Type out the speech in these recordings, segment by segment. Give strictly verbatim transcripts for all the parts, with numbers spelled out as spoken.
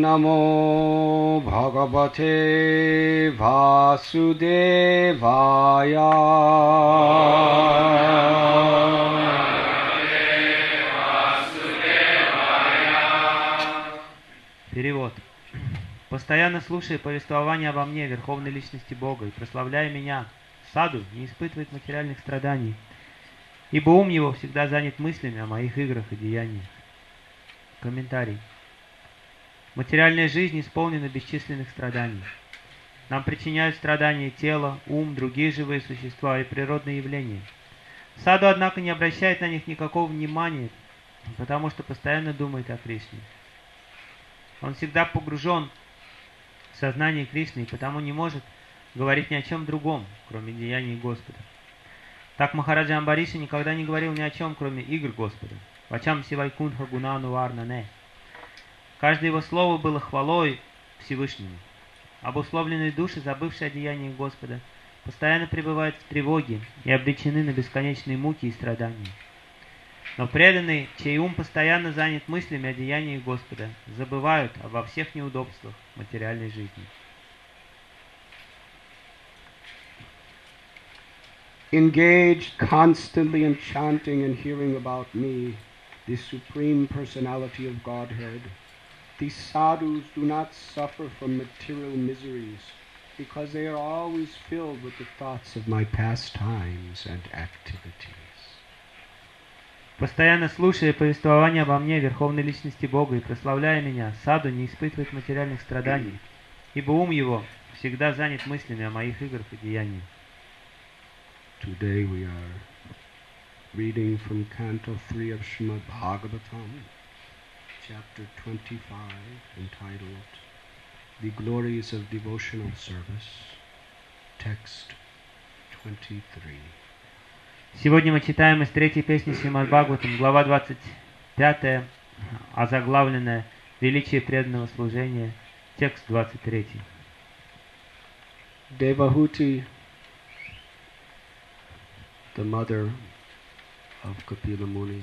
Namo Bhagavate Vasudevaya. Перевод. Постоянно слушая повествование обо мне, Верховной Личности Бога, и прославляя меня, саду не испытывает материальных страданий, ибо ум его всегда занят мыслями о моих играх и деяниях. Комментарий. Материальная жизнь исполнена бесчисленных страданий. Нам причиняют страдания тело, ум, другие живые существа и природные явления. Саду, однако, не обращает на них никакого внимания, потому что постоянно думает о Кришне. Он всегда погружен в сознание Кришны и потому не может говорить ни о чем другом, кроме деяний Господа. Так Махараджа Амбариша никогда не говорил ни о чем, кроме игр Господа. Вачам сивайкунха гунану варнане. Каждое его слово было хвалой Всевышнему. Обусловленные души, забывшие о деяниях Господа, постоянно пребывают в тревоге и обречены на бесконечные муки и страдания. Но преданные, чей ум постоянно занят мыслями о деяниях Господа, забывают обо всех неудобствах материальной жизни. Engaged constantly in chanting and hearing about me, the Supreme Personality of Godhead, these sadhus do not suffer from material miseries because they are always filled with the thoughts of my pastimes and activities. Постоянно слушая повествование обо мне, Верховной Личности Бога, и прославляя меня, саду не испытывает материальных страданий, ибо ум его всегда занят мыслями о моих играх и деяниях. Today we are reading from Canto three of Srimad Bhagavatam, chapter twenty-five, entitled The Glories of Devotional Service, text twenty-three. Сегодня мы читаем из третьей песни Шримад Бхагаватам, глава двадцать пятая, озаглавленная «Величие преданного служения», текст двадцать третий. Devahuti, the mother of Kapila Muni,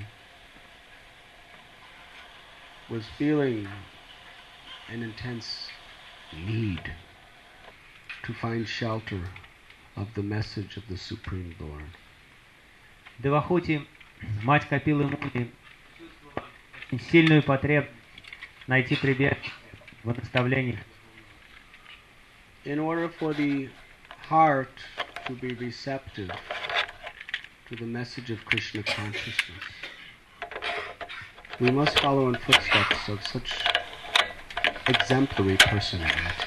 was feeling an intense need to find shelter of the message of the Supreme Lord. Девахути, мать Капилы Муни, чувствовала сильную потребность найти прибежище в наставлениях. In order for the heart to be receptive to the message of Krishna consciousness, we must follow in footsteps of such exemplary personalities.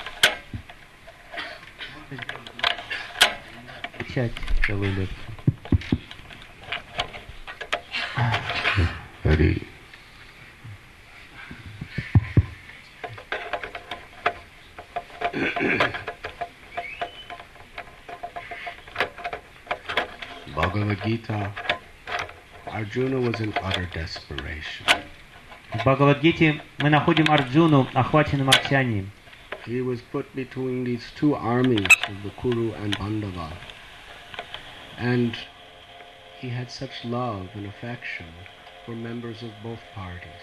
Hari. Bhagavad Gita, Arjuna was in utter desperation. В Бхагавад-гите мы находим Арджуну, охваченным отчаянием. He was put between these two armies of the Kuru and Pandava, and he had such love and affection for members of both parties.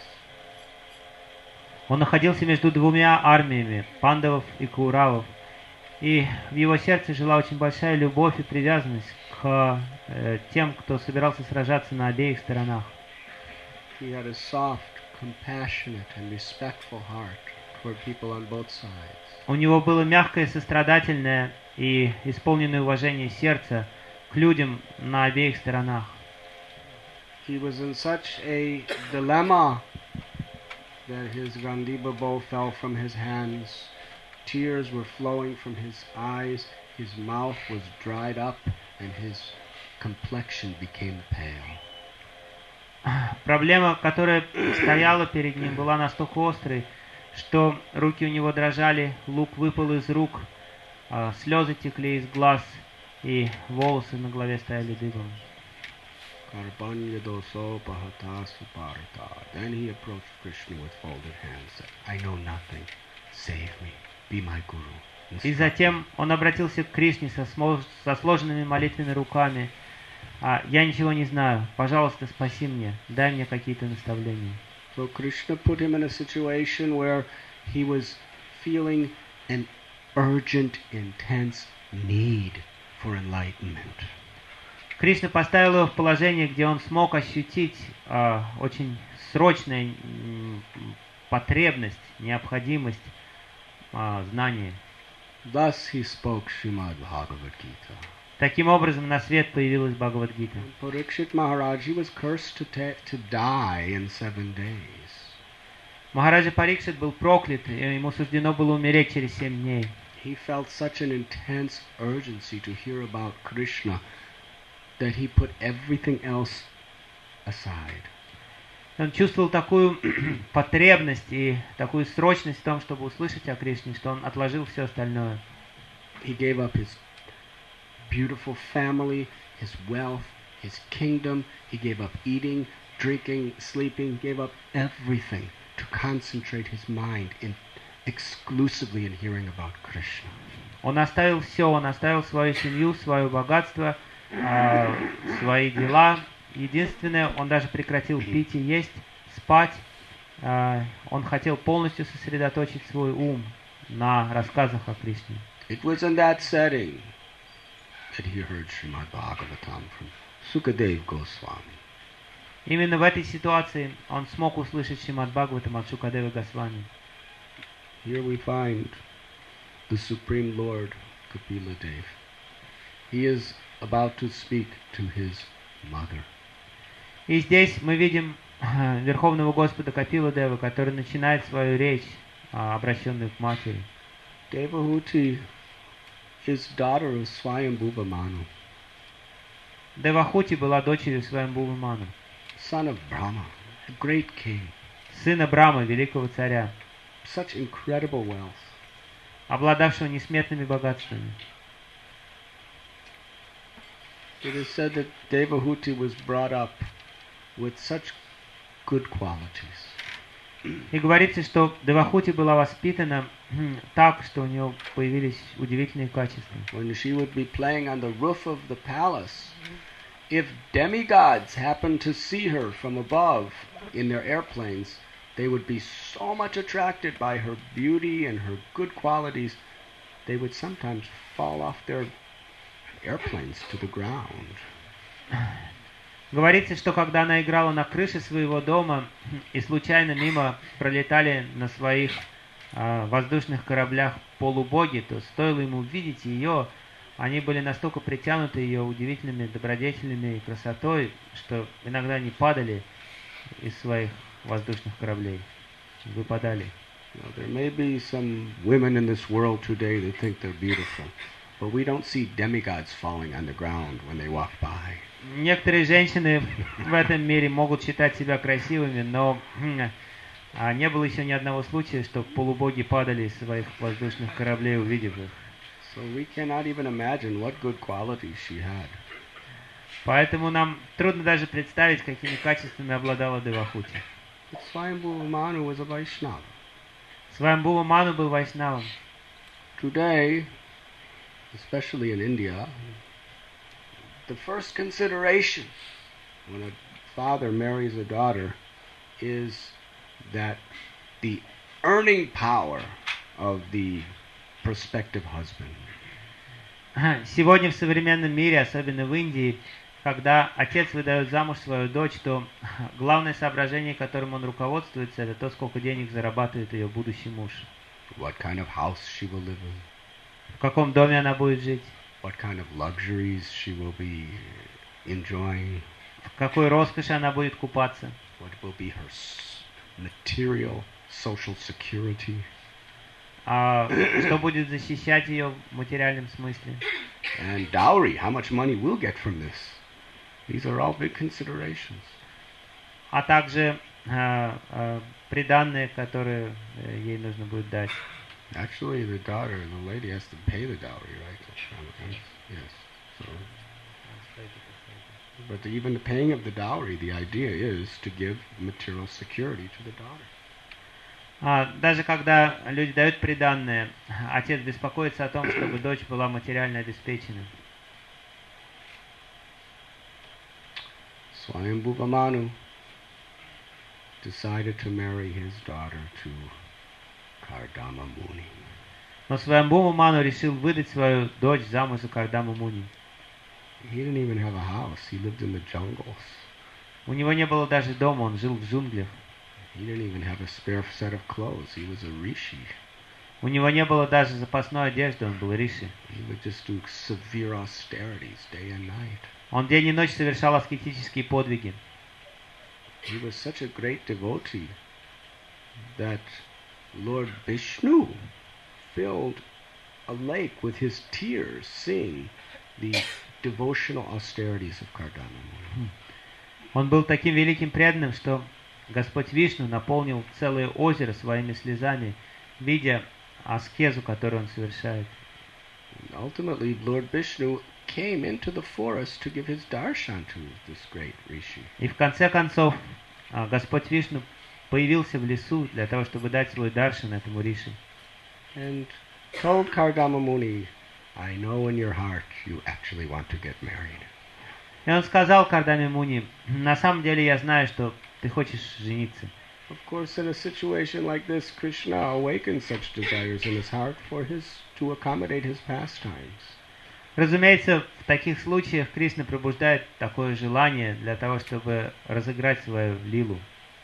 Он находился между двумя армиями, пандавов и кауравов, и в его сердце жила очень большая любовь и привязанность к э, тем, кто собирался сражаться на обеих сторонах. He had a soft, compassionate and respectful heart toward people on both sides. У него было мягкое, сострадательное и исполненное уважение сердца к людям на обеих сторонах. He was in such a dilemma that his Gandiva bow fell from his hands, tears were flowing from his eyes, his mouth was dried up, and his complexion became pale. Проблема, которая стояла перед ним, была настолько острой, что руки у него дрожали, лук выпал из рук, слезы текли из глаз, и волосы на голове стояли дыбом. Then he approached Krishna with folded hands, said, I know nothing, save me, be my guru. И затем он обратился к Кришне со, со сложенными молитвенными руками. А, «Я ничего не знаю, пожалуйста, спаси мне, дай мне какие-то наставления». So Krishna put him in a situation where he was feeling an urgent, intense need for enlightenment. Кришна поставил его в положение, где он смог ощутить э, очень срочную м, потребность, необходимость э, знания. Thus he spoke Srimad Bhagavad Gita. Таким образом на свет появилась Бхагавад-гита. Parikshit Maharaj, he was cursed to, ta- to die in seven days. Махараджа Парикшит был проклят, и ему суждено было умереть через семь дней. He felt such an intense urgency to hear about Krishna that he put everything else aside. Он чувствовал такую потребность и такую срочность в том, чтобы услышать о Кришне, что он отложил все остальное. He gave up his beautiful family, his wealth, his kingdom. He gave up eating, drinking, sleeping, gave up everything to concentrate his mind in exclusively in hearing about Krishna. Он оставил все, он оставил свою семью, свое богатство, э, свои дела. Единственное, он даже прекратил пить и есть, спать. Э, он хотел полностью сосредоточить свой ум на рассказах о Кришне. It was in that setting that he heard Srimad Bhagavatam from Sukadev Goswami. Именно в этой ситуации он смог услышать Шримад Бхагаватам от Шукадева Госвами. Here we find the Supreme Lord Kapila Dev. He is about to speak to his mother. И здесь мы видим Верховного Господа Капила Дева, который начинает свою речь, обращенную к матери. Devahuti is daughter of Swayambhuva Manu, Девахути была дочерью Сваямбхувы Ману, son of Brahma, a great king, сына Брамы, великого царя, such incredible wealth. обладавшего несметными богатствами. It is said that Devahuti was brought up with such good qualities. И говорится, что Девахути была воспитана так, что у нее появились удивительные качества. When she would be playing on the roof of the palace, if demigods happened to see her from above in their airplanes, they would be so much attracted by her beauty and her good qualities, they would sometimes fall off their airplanes to the ground. Говорится, что когда она играла на крыше своего дома и случайно мимо пролетали на своих э, воздушных кораблях полубоги, то стоило ему увидеть ее, они были настолько притянуты ее удивительными добродетелями и красотой, что иногда они падали из своих воздушных кораблей, выпадали. Now, there may be some women in this world today that think they're beautiful, but we don't see demigods falling on the ground when they walk by. Некоторые женщины в этом мире могут считать себя красивыми, но а не было еще ни одного случая, что полубоги падали из своих воздушных кораблей, увидев их. So we cannot even imagine what good qualities she had. Поэтому нам трудно даже представить, какими качествами обладала Девахути. But Swayambhuva Manu was a Vaishnava. Сваямбхува Ману был вайшнавом. Today, especially in India, the first consideration when a father marries a daughter is that the earning power of the prospective husband. Сегодня в современном мире, особенно в Индии, когда отец выдает замуж свою дочь, то главное соображение, которым он руководствуется, это то, сколько денег зарабатывает ее будущий муж. What kind of house she will live in. В каком доме она будет жить. What kind of luxuries she will be enjoying. В какой роскоши она будет купаться. What will be her material, social security. А что будет защищать ее в материальном смысле. And dowry, how much money we'll get from this. These are all big considerations. А также э, э, приданные, которые э, ей нужно будет дать. Actually, the daughter, the lady has to pay the dowry, right? Yes. So, but the, even the paying of the dowry, the idea is to give material security to the daughter. А, даже когда люди дают приданное, отец беспокоится о том, чтобы дочь была материально обеспечена. Swayambhuva Manu decided to marry his daughter to Kardama Muni. Но Сваямбува Ману решил выдать свою дочь замуж за Кардаму Муни. He didn't even have a house. He lived in the jungles. У него не было даже дома, он жил в джунглях. He didn't even have a spare set of clothes. He was a rishi. У него не было даже запасной одежды, он был риши. He would just do severe austerities day and night. Он день и ночь совершал аскетические подвиги. He was such a great devotee that Lord Vishnu filled a lake with his tears, seeing the devotional austerities of Kardama Muni. Он был таким великим преданным, что Господь Вишну наполнил целое озеро своими слезами, видя аскезу, которую он совершает. Ultimately, Lord Vishnu came into the forest to give his darshan to this great rishi. И в конце концов Господь Вишну появился в лесу для того, чтобы дать свой даршан этому риши. And told Kardama Muni, I know in your heart you actually want to get married. И он сказал Кардаме Муни, на самом деле я знаю, что ты хочешь жениться. Of course, in a situation like this, Krishna awakens such desires in his heart for his to accommodate his pastimes. Разумеется, в таких случаях Кришна пробуждает такое желание для того, чтобы разыграть свою лилу.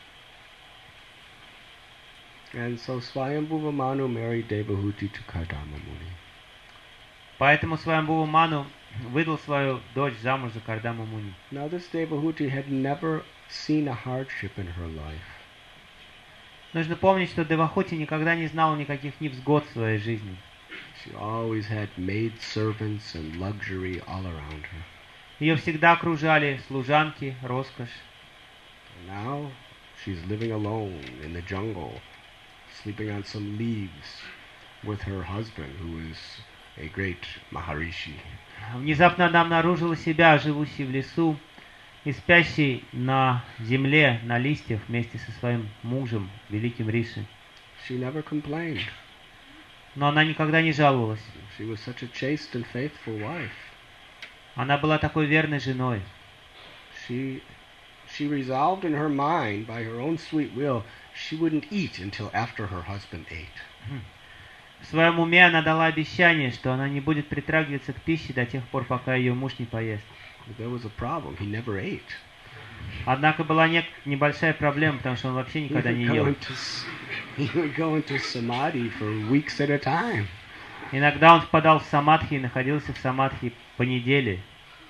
And so Swayambhuva Manu married Devahuti to Kardama Muni. Поэтому Сваямбхува Ману выдал свою дочь замуж за Кардаму Муни. Now this Devahuti had never seen a hardship in her life. Нужно помнить, что Девахути никогда не знал никаких невзгод в своей жизни. She always had maid servants and luxury all around her. Ее всегда окружали служанки, роскошь. And now she's living alone in the jungle, sleeping on some leaves with her husband, who is a great Maharishi. Внезапно она обнаружила себя, живущей в лесу и спящей на земле, на листьях вместе со своим мужем, великим Риши. She never complained. Но она никогда не жаловалась. She was such a chaste and faithful wife. Она была такой верной женой. She, she resolved in her mind, by her own sweet will, she wouldn't eat until after her husband ate. В своем уме она дала обещание, что она не будет притрагиваться к пище до тех пор, пока ее муж не поест. But there was a problem. He never ate. Однако была не, небольшая проблема, потому что он вообще никогда не ел. He would go into samadhi for weeks at a time. Иногда он впадал в самадхи и находился в самадхи по неделе.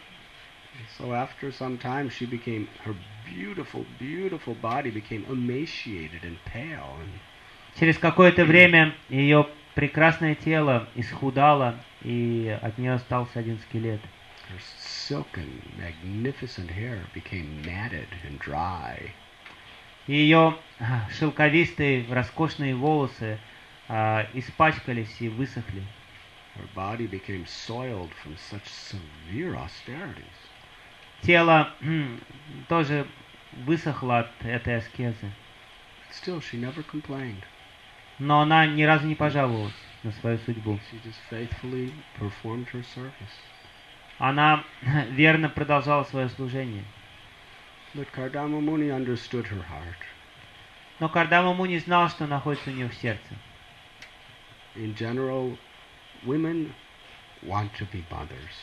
So after some time, she became, her beautiful, beautiful body became emaciated and pale. And Через какое-то время ее прекрасное тело исхудало, и от нее остался один скелет. her silken, magnificent hair became matted and dry. Ее шелковистые, роскошные волосы а, испачкались и высохли. Her body became soiled from such severe austerities. Тело тоже высохло от этой аскезы. Still, she never complained. Но она ни разу не пожаловалась на свою судьбу. She just faithfully performed her service. Она верно продолжала свое служение. But Kardama Muni understood her heart. Но Кардама Муни знал, что находится у нее в сердце. In general, women want to be mothers.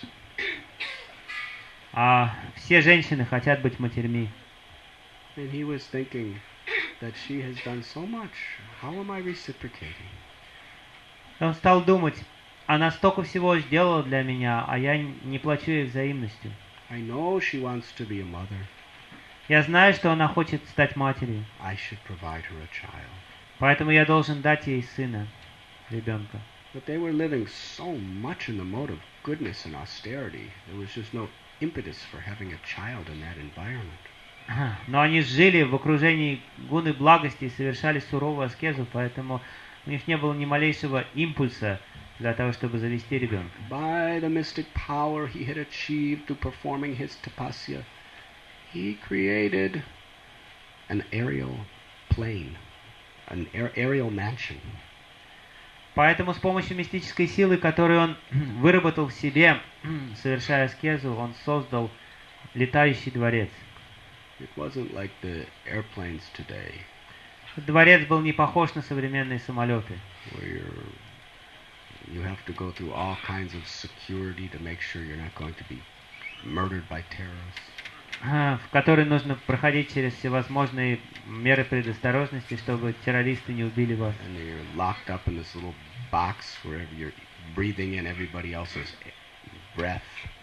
А все женщины хотят быть матерьми. And he was thinking that she has done so much. How am I reciprocating? Он стал думать, она столько всего сделала для меня, а я не плачу ей взаимностью. I know she wants to be a mother. Я знаю, что она хочет стать матерью. I should provide her a child. Поэтому я должен дать ей сына, ребенка. But they were living so much in the mode of goodness and austerity. There was just no impetus for having a child in that environment. Но они жили в окружении гуны благости и совершали суровую аскезу, поэтому у них не было ни малейшего импульса для того, чтобы завести ребенка. By the mystic power he had achieved through performing his tapasya, he created an aerial plane, an aerial mansion. Поэтому с помощью мистической силы, которую он выработал в себе, совершая аскезу, он создал летающий дворец. It wasn't like the airplanes today. Дворец был не похож на современные самолеты. where you're, you have to go through all kinds of security to make sure you're not going to be murdered by terrorists. В который нужно проходить через всевозможные меры предосторожности, чтобы террористы не убили вас. And you're locked up in this little box wherever you're breathing in everybody else's breath.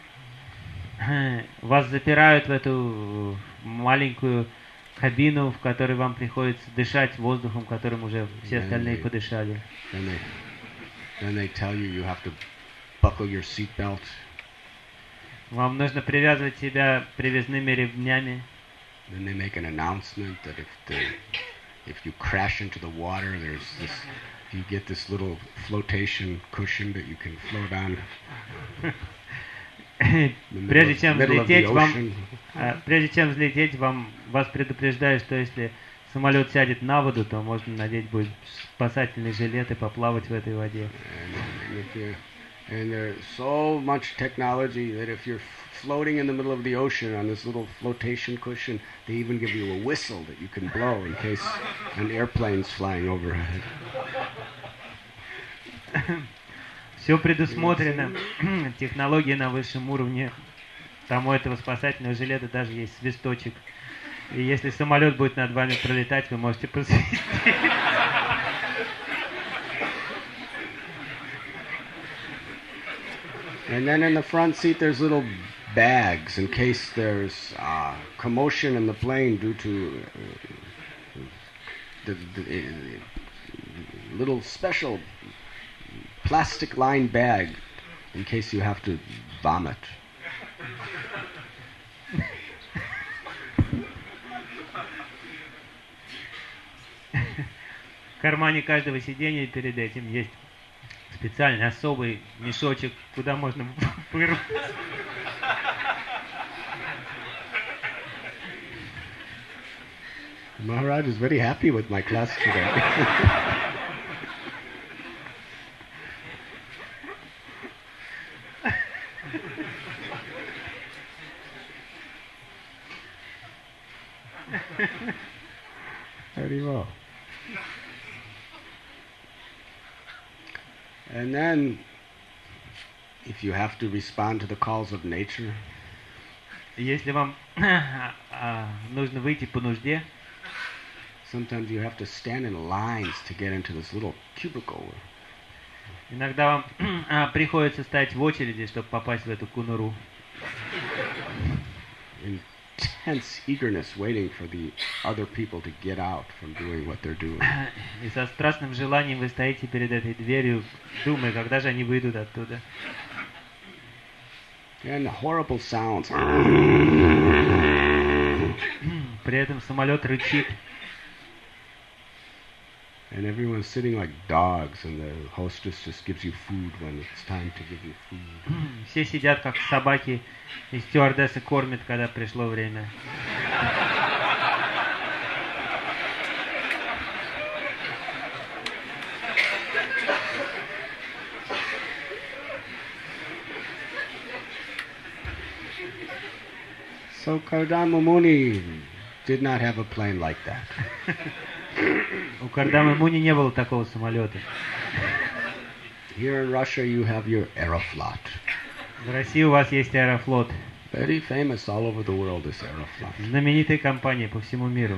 Вас запирают в эту маленькую кабину, в которой вам приходится дышать воздухом, которым уже все остальные подышали. Then they, then they tell you you have to buckle your seatbelt. Вам нужно привязывать себя привязными ремнями. Then they make an announcement that if the if you crash into the water, there's this you get this little flotation cushion that you can float on. Прежде чем взлететь, вам, прежде чем взлететь, вам вас предупреждают, что если самолет сядет на воду, то можно надеть будет спасательный жилет и поплавать в этой воде. And there's so much technology that if you're floating in the middle of the ocean on this little flotation cushion, they even give you a whistle that you can blow in case an airplane's flying overhead. Все предусмотрено, технологии на высшем уровне. Там у этого спасательного жилета даже есть свисточек. И если самолет будет над вами пролетать, вы можете просвистеть. And then in the front seat there's little bags in case there's uh, commotion in the plane due to uh, the, the uh, little special plastic lined bag in case you have to vomit. В кармане каждого сиденья перед этим есть специальный особый мешочек, куда можно вырвать. Maharaj is very happy with my class today. Very well. And then, if you have to respond to the calls of nature, если вам нужно выйти по нужде, sometimes you have to stand in lines to get into this little cubicle. Иногда вам приходится стоять в очереди, чтобы попасть в эту конуру. Intense eagerness waiting for the other people to get out from doing what they're doing. И со страстным желанием вы стоите перед этой дверью, думая, когда же они выйдут оттуда. And horrible sounds. При этом самолет рычит. And everyone's sitting like dogs, and the hostess just gives you food when it's time to give you food. Все сидят как собаки, и стюардесса кормит, когда пришло время. So Kardama Muni did not have a plane like that. У Кардамы Муни не было такого самолета. Here in Russia you have your Aeroflot. В России у вас есть Аэрофлот. Very famous all over the world, this Aeroflot. Знаменитая компания по всему миру.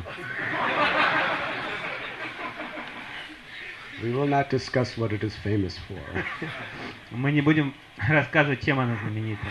We will not discuss what it is famous for. Мы не будем рассказывать, чем она знаменита.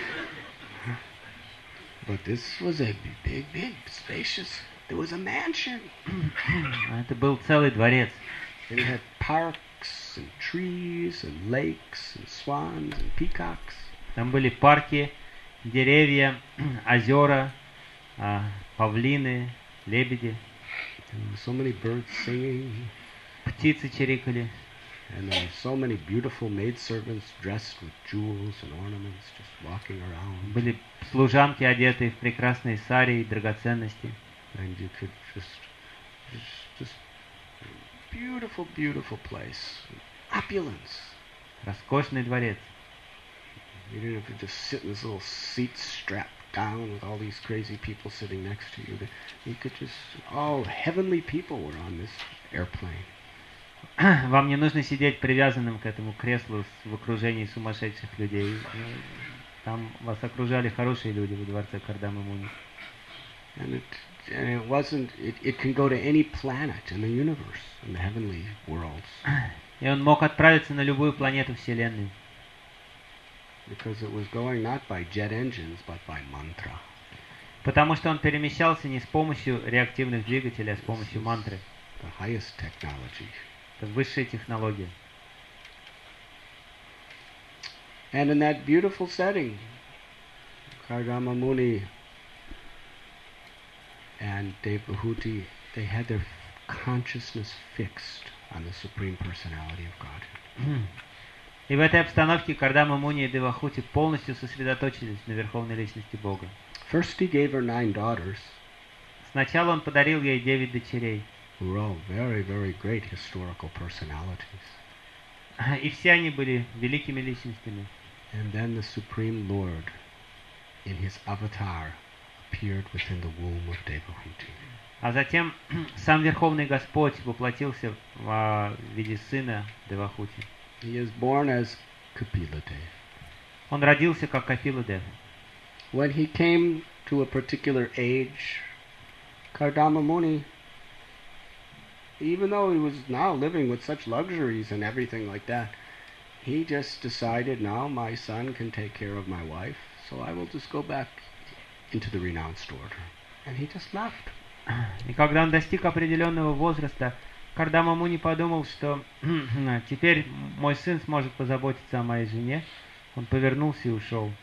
But this was a big, big, spacious. There was a mansion. Это был целый дворец. It had parks and trees and lakes and swans and peacocks. Там были парки, деревья, озера, павлины, лебеди. So many birds singing. Птицы чирикали. And there were so many beautiful maidservants dressed with jewels and ornaments, just walking around. Были служанки, одетые в прекрасные сари и драгоценности. And you could just, just, just beautiful, beautiful place, opulence. Роскошный дворец. You didn't have to just sit in this little seat strapped down with all these crazy people sitting next to you. That you could just, oh, heavenly people were on this airplane. Вам не нужно сидеть привязанным к этому креслу в окружении сумасшедших людей. Там вас окружали хорошие люди во дворце Кардамы Муни. And it, and it wasn't, it, it can go to any planet in the universe, in the heavenly worlds. И он мог отправиться на любую планету Вселенной. Because it was going not by jet engines, but by mantra. Потому что он перемещался не с помощью реактивных двигателей, а с помощью мантры. The highest technology. Это высшая технология. And in that beautiful setting, Kardama Muni and Devahuti, they had their consciousness fixed on the Supreme Personality of God. И в этой обстановке Кардама Муни и Девахути полностью сосредоточились на Верховной Личности Бога. First he gave her nine daughters. Сначала он подарил ей девять дочерей. Who were all very, very great historical personalities. И все они были великими личностями. And then the Supreme Lord, in his avatar, appeared within the womb of Devahuti. А затем сам Верховный Господь воплотился в виде сына Девахути. He is born as Kapila-dev. Он родился как Капила-дев. When he came to a particular age, Kardama Muni, even though he was now living with such luxuries and everything like that, he just decided, now my son can take care of my wife, so I will just go back into the renounced order. And he just left. И когда он достиг определенного возраста, Кардама Муни подумал, что теперь мой сын сможет позаботиться о моей жене. Он повернулся и ушел.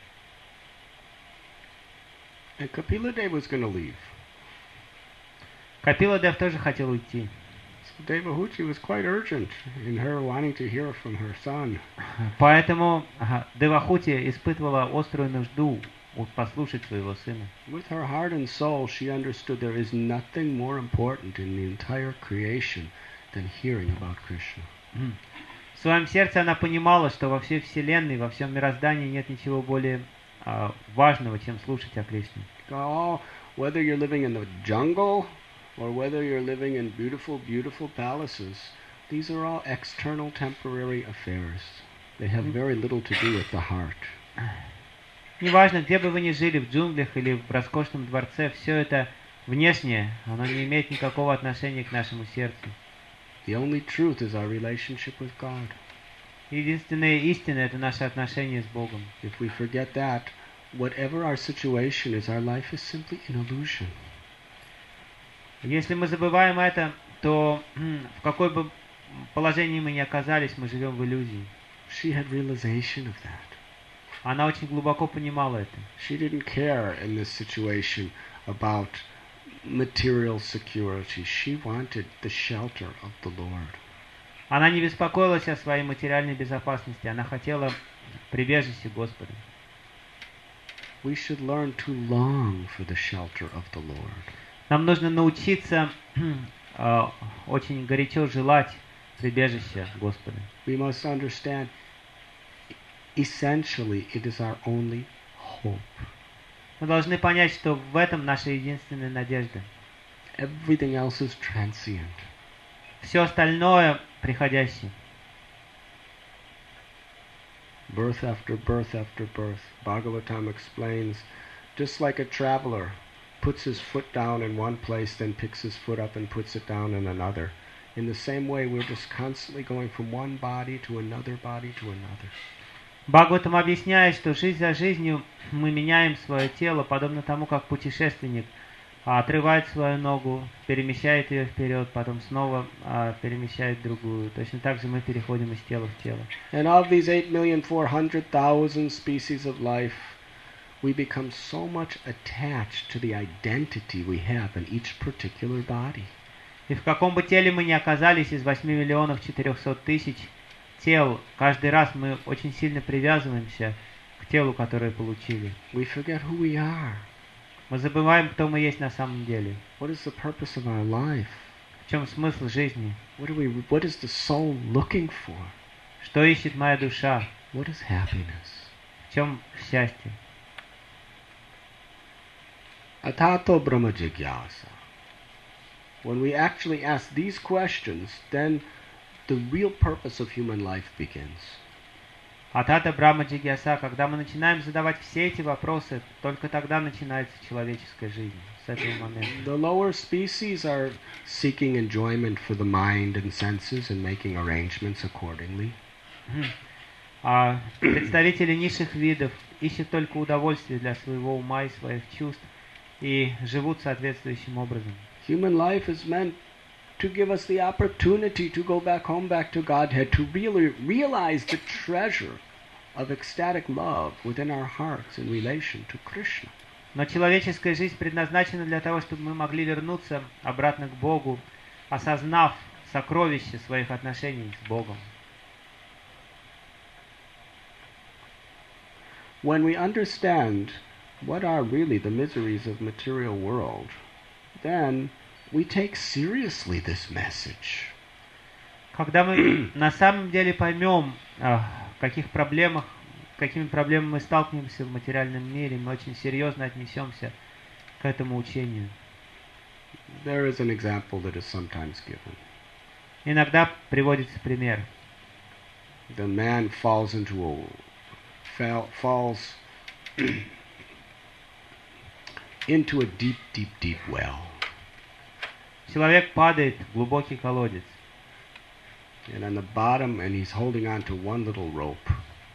And Kapila-dev was going to leave. Капила-дев тоже хотел уйти. So Devahuti was quite urgent in her wanting to hear from her son. Поэтому Девахути испытывала острую нужду послушать своего сына. With her heart and soul, she understood there is nothing more important in the entire creation than hearing about Krishna. В своем сердце она понимала, что во всей вселенной, во всем мироздании нет ничего более uh, важного, чем слушать о Кришне. Oh, whether you're living in the jungle or whether you're living in beautiful, beautiful palaces, these are all external, temporary affairs. They have very little to do with the heart. Неважно, где бы вы ни жили, в джунглях или в роскошном дворце, все это внешнее, оно не имеет никакого отношения к нашему сердцу. The only truth is our relationship with God. Единственная истина — это наше отношение с Богом. If we forget that, whatever our situation is, our life is simply an illusion. Если мы забываем это, то в какой бы положении мы ни оказались, мы живем в иллюзии. She had realization of that. Она очень глубоко понимала это. She didn't care in this situation about material security. She wanted the shelter of the Lord. Она не беспокоилась о своей материальной безопасности. Она хотела прибежище Господа. We should learn to long for the shelter of the Lord. Нам нужно научиться э, очень горячо желать прибежища Господа. We must understand, essentially, it is our only hope. Мы должны понять, что в этом наша единственная надежда. Everything else is transient. Все остальное приходящее. Birth after birth after birth. Bhagavatam explains, just like a traveler puts his foot down in one place, then picks his foot up and puts it down in another. In the same way, we're just constantly going from one body to another body to another. Бхагаватам объясняет, что жизнь за жизнью мы меняем свое тело, подобно тому, как путешественник отрывает свою ногу, перемещает ее вперед, потом снова а, перемещает другую. Точно так же мы переходим из тела в тело. And of these eight million four hundred thousand species of life, we become so much attached to the identity we have in each particular body. И в каком бы теле мы ни оказались из восьми миллионов четырехсот тысяч тел, каждый раз мы очень сильно привязываемся к телу, которое получили. We forget who we are. Мы забываем, кто мы есть на самом деле. What is the purpose of our life? В чем смысл жизни? What are we, what is the soul looking for? Что ищет моя душа? What is happiness? В чем счастье? Atato Brahma Jigyasa. When we actually ask these questions, then the real purpose of human life begins. Атата Брахма Джигьяса, когда мы начинаем задавать все эти вопросы, только тогда начинается человеческая жизнь. С этого момента. The lower species are seeking enjoyment for the mind and senses and making arrangements accordingly. А представители низших видов ищут только удовольствие для своего ума и своих чувств и живут соответствующим образом. Human life is meant to give us the opportunity to go back home, back to Godhead, to really realize the treasure of ecstatic love within our hearts in relation to Krishna. Но человеческая жизнь предназначена для того, чтобы мы могли вернуться обратно к Богу, осознав сокровище своих отношений с Богом. When we understand what are really the miseries of material world, then we take seriously this message. Когда мы на самом деле поймем, в каких проблемах, какими проблемами мы сталкиваемся в материальном мире, мы очень серьезно отнесемся к этому учению. There is an example that is sometimes given. Иногда приводится пример. The man falls into a fall, falls into a deep, deep, deep well. Человек падает в глубокий колодец. And on the bottom, and he's holding on to one little rope.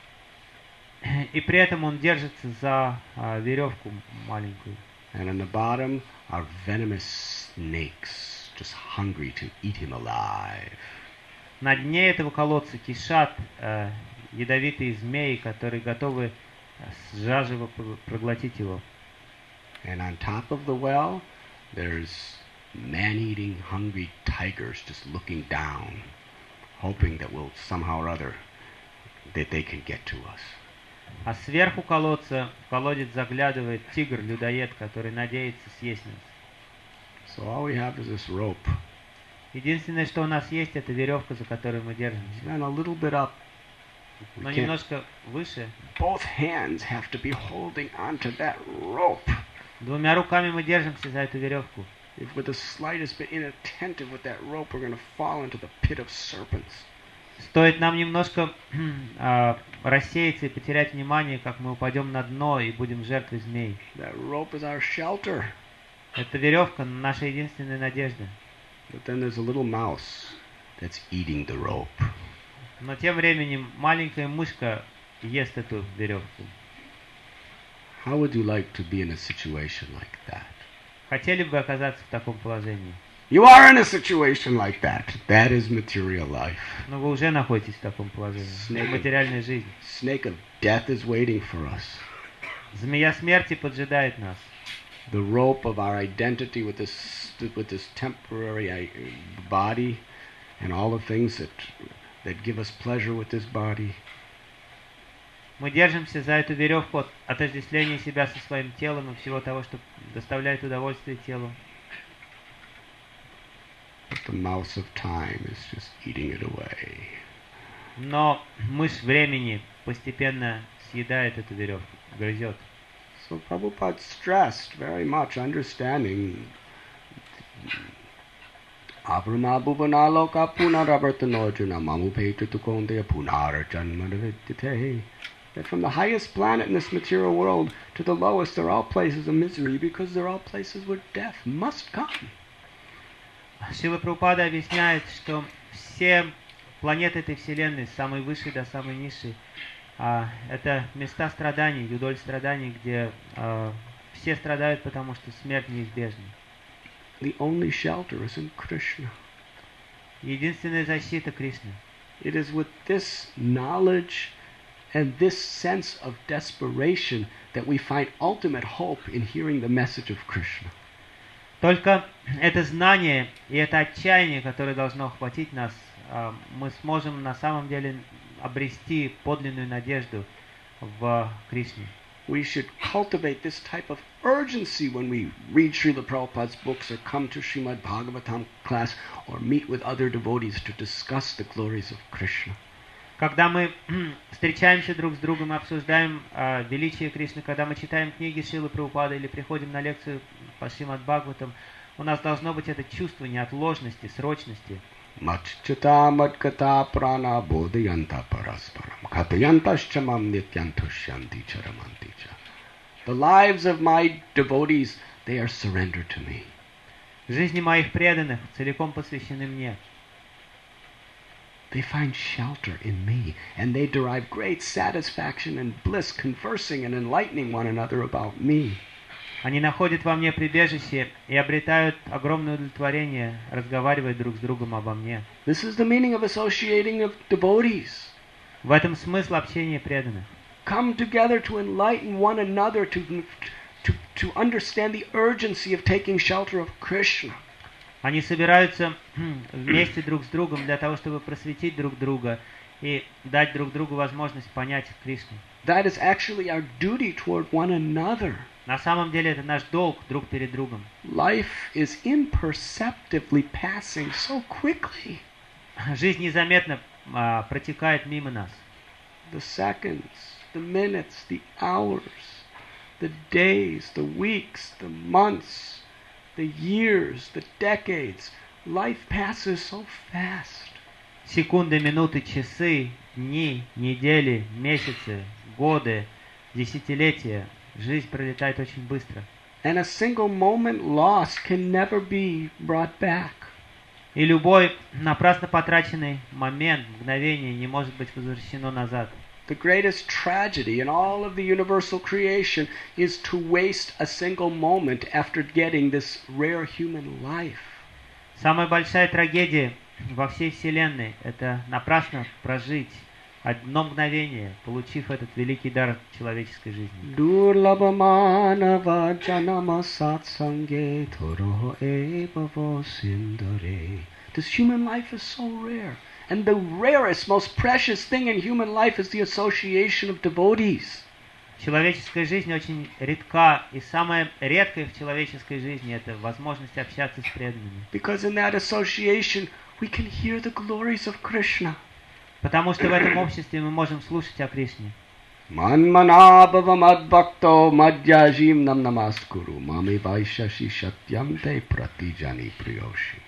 И при этом он держится за а, веревку маленькую. And on the bottom are venomous snakes, just hungry to eat him alive. На дне этого колодца кишат э, ядовитые змеи, которые готовы заживо проглотить его. And on top of the well, there's man-eating, hungry tigers just looking down, hoping that we'll somehow or other that they can get to us. А сверху колодца в колодец заглядывает тигр-людоед, который надеется съесть нас. So all we have is this rope. Единственное, что у нас есть, это веревка, за которую мы держимся. And a little bit up. We Но can't- немножко выше. both hands have to be holding onto that rope. Двумя руками мы держимся за эту веревку. If we're the slightest bit inattentive with that rope, we're going to fall into the pit of serpents. Стоит нам немножко э, рассеяться и потерять внимание, как мы упадем на дно и будем жертвой змей. That rope is our shelter. Эта веревка наша единственная надежда. But then there's a little mouse that's eating the rope. Но тем временем маленькая мышка ест эту веревку. How would you like to be in a situation like that? Хотели бы оказаться в таком положении? You are in a situation like that. That is material life. Но вы уже находитесь в таком положении. Snake. Материальная жизнь. Snake of death is waiting for us. Змея смерти поджидает нас. The rope of our identity with this with this temporary uh, body and all the things that that give us pleasure with this body. Мы держимся за эту веревку от отождествления себя со своим телом и всего того, что доставляет удовольствие телу. But the mouse of time is just eating it away. Но мышь времени постепенно съедает эту веревку, грызет. So Prabhupada stressed very much understanding Abrahma bhuvanaloka punaravartanojuna mamupeta tukondeya punarajanmanavidyate. That from the highest planet in this material world to the lowest, they're all places of misery because they're all places where death must come. Шрила Прабхупада объясняет, что все планеты этой вселенной, с самой высшей до самой низшей, а, это места страданий, юдоль страданий, где а, все страдают, потому что смерть неизбежна. The only shelter is in Krishna. Единственная защита Кришны. It is with this knowledge and this sense of desperation that we find ultimate hope in hearing the message of Krishna. Только это знание и это отчаяние, которое должно охватить нас, а, мы сможем на самом деле обрести подлинную надежду в Кришне. We should cultivate this type of urgency when we read Srila Prabhupada's books or come to Srimad Bhagavatam class or meet with other devotees to discuss the glories of Krishna. Когда мы встречаемся друг с другом и обсуждаем э, величие Кришны, когда мы читаем книги Шрилы Прабхупады или приходим на лекцию по Шримад Бхагаватам, у нас должно быть это чувство неотложности, срочности. Matchita madkata prana bodhayanta parasparam katayantaschamam nityantushanti charamanticha. The lives of my devotees, they are surrendered to me. Жизни моих преданных целиком посвящены мне. They find shelter in me, and they derive great satisfaction and bliss conversing and enlightening one another about me. Они находят во мне прибежище и обретают огромное удовлетворение, разговаривая друг с другом обо мне. This is the meaning of associating of devotees. В этом смысл общения преданных. Come together to enlighten one another, to, to, to understand the urgency of taking shelter of Krishna. Они собираются вместе друг с другом для того, чтобы просветить друг друга и дать друг другу возможность понять Кришну. That is actually our duty toward one another. На самом деле это наш долг друг перед другом. Life is imperceptibly passing so quickly. Жизнь незаметно а, протекает мимо нас. The seconds, the minutes, the hours, the days, the weeks, the months, the years, the decades. Life passes so fast. Секунды, минуты, часы, дни, недели, месяцы, годы, десятилетия. Жизнь пролетает очень быстро. And a single moment lost can never be brought back. И любой напрасно потраченный момент, мгновение не может быть возвращено назад. The greatest tragedy in all of the universal creation is to waste a single moment after getting this rare human life. Самая большая трагедия во всей Вселенной – это напрасно прожить одно мгновение, получив этот великий дар человеческой жизни. This human life is so rare. And the rarest, most precious thing in human life is the association of devotees. Человеческая жизнь очень редка, и самое редкое в человеческой жизни – это возможность общаться с преданными. Because in that association we can hear the glories of Krishna. Потому что в этом обществе мы можем слушать о Кришне. Manmanabhava madbhakto madhyajim nam namaskuru mami vaishashi satyam te pratijani priyoshime.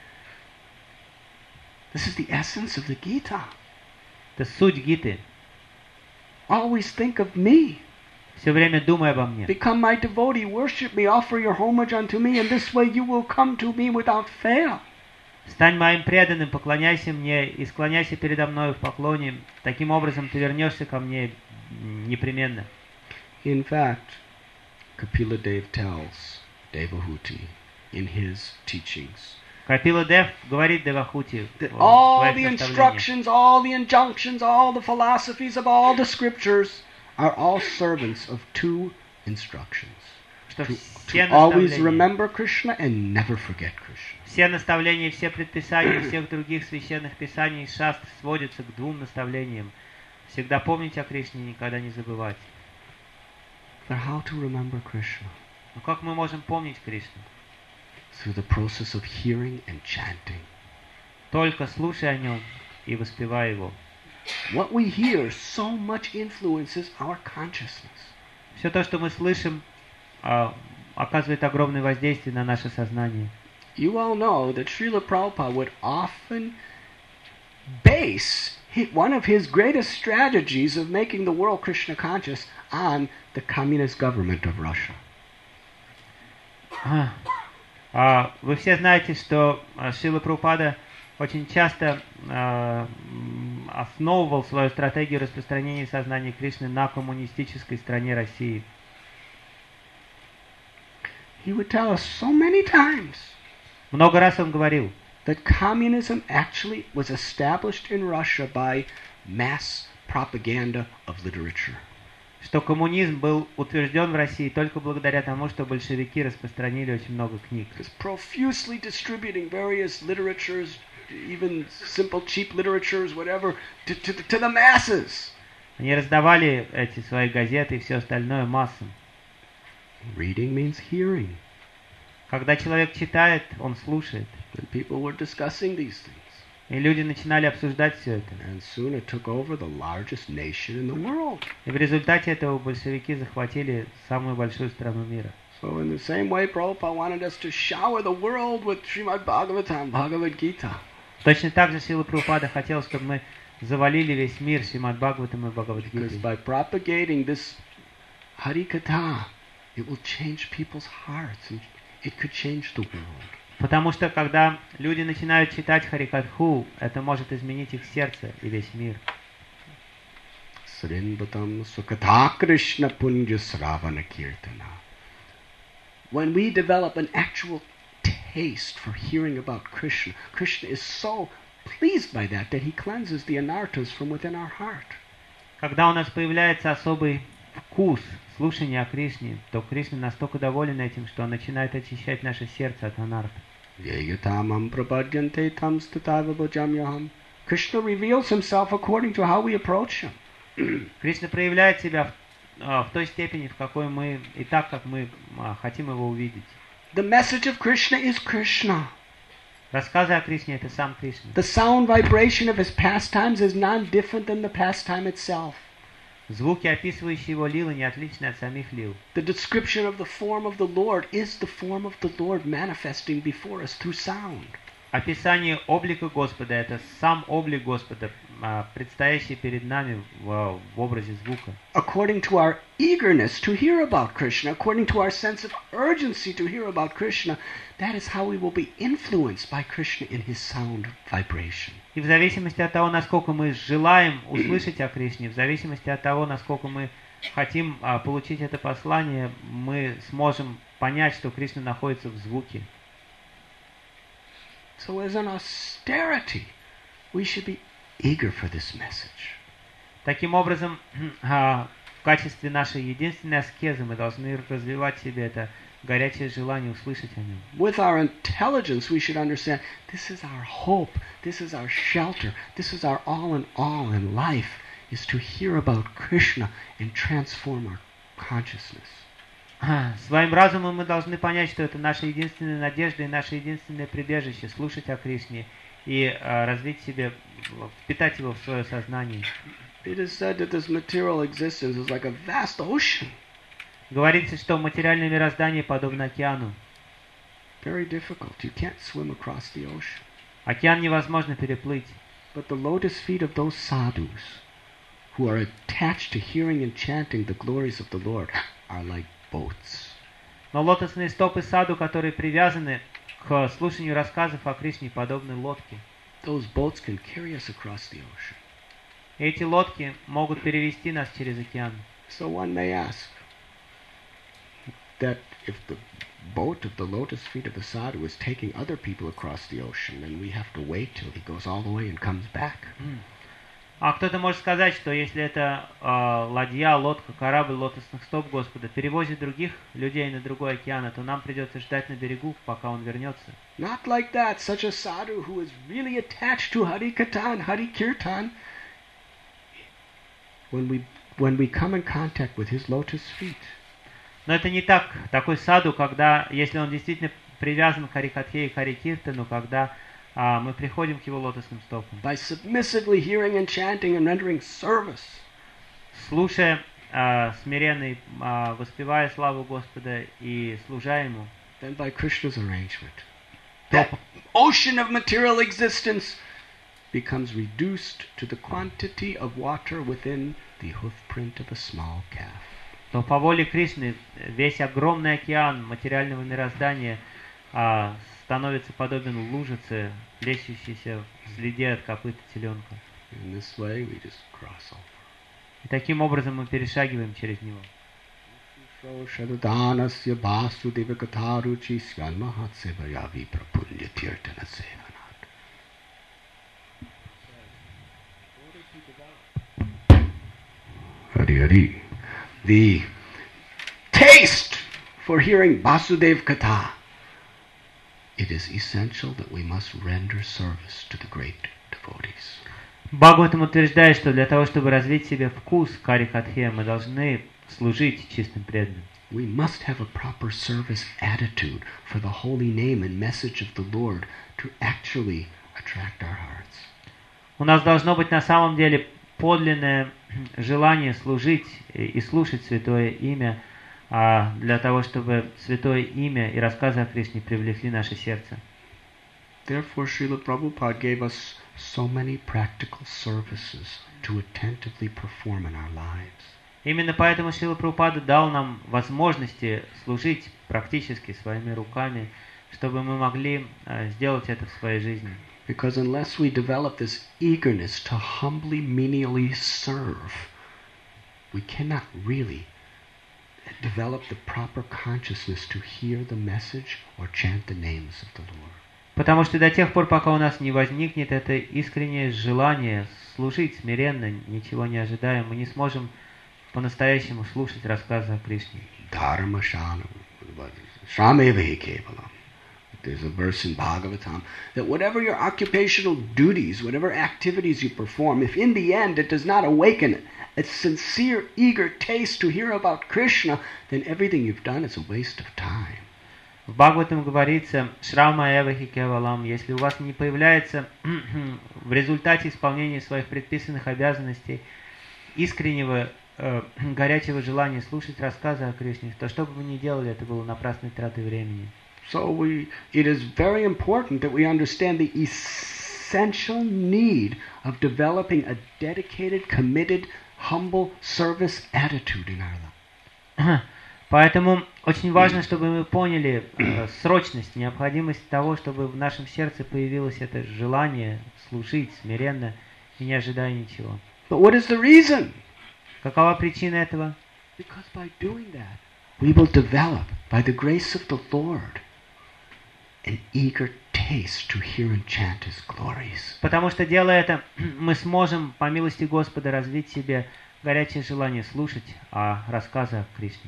This is the essence of the Gita. Это суть Гиты. Always think of me. Все время думай обо мне. Become my devotee, worship me, offer your homage unto me, and this way you will come to me without fail. Стань моим преданным, поклоняйся мне и склоняйся передо мною в поклоне. Таким образом ты вернешься ко мне непременно. In fact, Kapila Dev tells Devahuti in his teachings Капила Дев говорит Девахути that в all своих the наставлениях, instructions, all the injunctions, all the philosophies of all the scriptures are all servants of two instructions. что To, все to always наставления, remember Krishna and never forget Krishna. все наставления, все предписания всех других священных писаний и шастр сводятся к двум наставлениям. Всегда помнить о Кришне и никогда не забывать. But how to remember Krishna? Но как мы можем помнить Кришну? Through the process of hearing and chanting. Только слушай о нем и воспевай его. What we hear so much influences our consciousness. Все то, что мы слышим, оказывает огромное воздействие на наше сознание. You all know that Srila Prabhupada would often base one of his greatest strategies of making the world Krishna conscious on the communist government of Russia. Вы все знаете, что Шрила Прабхупада очень часто основывал свою стратегию распространения сознания Кришны на коммунистической стране России. He would tell us so many times Много раз он говорил, that communism actually was established in Russia by mass propaganda of literature. что коммунизм был утвержден в России только благодаря тому, что большевики распространили очень много книг. Profusely distributing various literatures, even simple cheap literatures, whatever, to, to, to the masses. Они раздавали эти свои газеты и все остальное массам. Reading means hearing. Когда человек читает, он слушает. And people were discussing these things. И люди начинали обсуждать все это. And soon it took over the largest nation in the world. И в результате этого большевики захватили самую большую страну мира. So in the same way, Prabhupada wanted us to shower the world with Srimad Bhagavatam, Bhagavad Gita. Точно так же Шрила Прабхупада хотел, чтобы мы завалили весь мир Шримад Бхагаватам и Because Бхагавад-гитой. by propagating this Harikatha, it will change people's hearts and it could change the world. Потому что когда люди начинают читать Харикатху, это может изменить их сердце и весь мир. Srinvatam Sukatha Krishna Punja Sravana Kirtana. When we develop an actual taste for hearing about Krishna, Krishna is so pleased by that that he cleanses the anarthas from within our heart. Когда у нас появляется особый вкус слушания о Кришне, то Кришна настолько доволен этим, что он начинает очищать наше сердце от анарт. Yeyatamam prapadyante tam statava bhajamyaham. Krishna reveals himself according to how we approach him. Кришна проявляет себя в, в той степени, в какой мы и так, как мы а, хотим его увидеть. The message of Krishna is Krishna. Рассказы о Кришне — это сам Кришна. The sound vibration of his pastimes is none different than the pastime itself. Звуки, описывающие его лилы, не отличны от самих лил. The description of the form of the Lord is the form of the Lord manifesting before us through sound. Описание облика Господа — это сам облик Господа, предстоящий перед нами в, в образе звука. According to our eagerness to hear about Krishna, according to our sense of urgency to hear about Krishna, that is how we will be influenced by Krishna in his sound vibration. И в зависимости от того, насколько мы желаем услышать о Кришне, в зависимости от того, насколько мы хотим а, получить это послание, мы сможем понять, что Кришна находится в звуке. So as an austerity, we should be eager for this message. Таким образом, а, в качестве нашей единственной аскезы мы должны развивать в себе это горячее желание услышать о нем. With our intelligence, we should understand this is our hope, this is our shelter, this is our all in all in life, is to hear about Krishna and transform our consciousness. Своим разумом мы должны понять, что это наша единственная надежда и наше единственное прибежище, слушать о Кришне и uh, развить в себе, впитать его в свое сознание. It is said that this material existence is like a vast ocean. Говорится, что материальное мироздание подобно океану. Very difficult. You can't swim across the ocean. Океан невозможно переплыть. But the lotus feet of those sadhus who are attached to hearing and chanting the glories of the Lord are like boats. Но лотосные стопы саду, которые привязаны к слушанию рассказов о Кришне, подобны лодке. Those boats can carry us across the ocean. Эти лодки могут перевести нас через океан. So one may ask that if the boat of the lotus feet of the sadhu is taking other people across the ocean, then we have to wait till he goes all the way and comes back. Mm. А кто-то может сказать, что если это э, ладья, лодка, корабль лотосных стоп Господа перевозит других людей на другой океан, то нам придется ждать на берегу, пока он вернется. Not like that. Such a sadhu who is really attached to Hari Katha and Hari Kirtan, when we when we come in contact with his lotus feet, Но это не так. Такой саду, когда, если он действительно привязан к Харикатхе и Харикиртану, когда а, мы приходим к его лотосным стопам. by submissively hearing and chanting and rendering service, Слушая а, смиренно и а, воспевая славу Господа и служа Ему, then by Krishna's arrangement, that ocean of material existence becomes reduced to the quantity of water within the hoofprint of a small calf. то по воле Кришны весь огромный океан материального мироздания а, становится подобен лужице, плещущейся в следе от копыта теленка. In this way, we just cross over. И таким образом мы перешагиваем через него. Shadadanasya Vasudeva Katharuchi Skalmahatsevaya Viprapunya Tirtana Sevanat. Hari Hari. The taste for hearing Vasudev Katha. It is essential that we must render service to the great devotees. Бхагаватам утверждает, что для того, чтобы развить в себе вкус к Харикатхе, мы должны служить чистым преданным. We must have a proper service attitude for the holy name and message of the Lord to actually attract our hearts. У нас должно быть на самом деле подлинное желание служить и слушать Святое Имя, а для того, чтобы Святое Имя и рассказы о Кришне привлекли наше сердце. Therefore, Srila Prabhupada gave us so many practical services to attentively perform in our lives. Именно поэтому Шрила Прабхупада дал нам возможности служить практически своими руками, чтобы мы могли uh, сделать это в своей жизни. Because unless we develop this eagerness to humbly, menially serve, we cannot really develop the proper consciousness to hear the message or chant the names of the Lord. Потому что до тех пор, пока у нас не возникнет это искреннее желание служить смиренно, ничего не ожидая, мы не сможем по-настоящему слушать рассказы о Кришне. Dharma shana, shramevahi kevalam. There's a verse in Bhagavatam that whatever your occupational duties, whatever activities you perform, if in the end it does not awaken a sincere, eager taste to hear about Krishna, then everything you've done is a waste of time. В Бхагаватам говорится, Шрама Эвахи Кевалам, если у вас не появляется в результате исполнения своих предписанных обязанностей искреннего, э, горячего желания слушать рассказы о Кришне, то что бы вы ни делали, это было напрасной тратой времени. So we, it is very important that we understand the essential need of developing a dedicated, committed, humble service attitude in our life. Поэтому очень важно, чтобы мы поняли э, срочность, необходимость того, чтобы в нашем сердце появилось это желание служить смиренно и не ожидая ничего. But what is the reason? Какова причина этого? Because by doing that, we will develop, by the grace of the Lord, an eager taste to hear and chant His glories. Потому что, делая это, мы сможем, по милости Господа, развить в себе горячее желание слушать о рассказах о Кришне.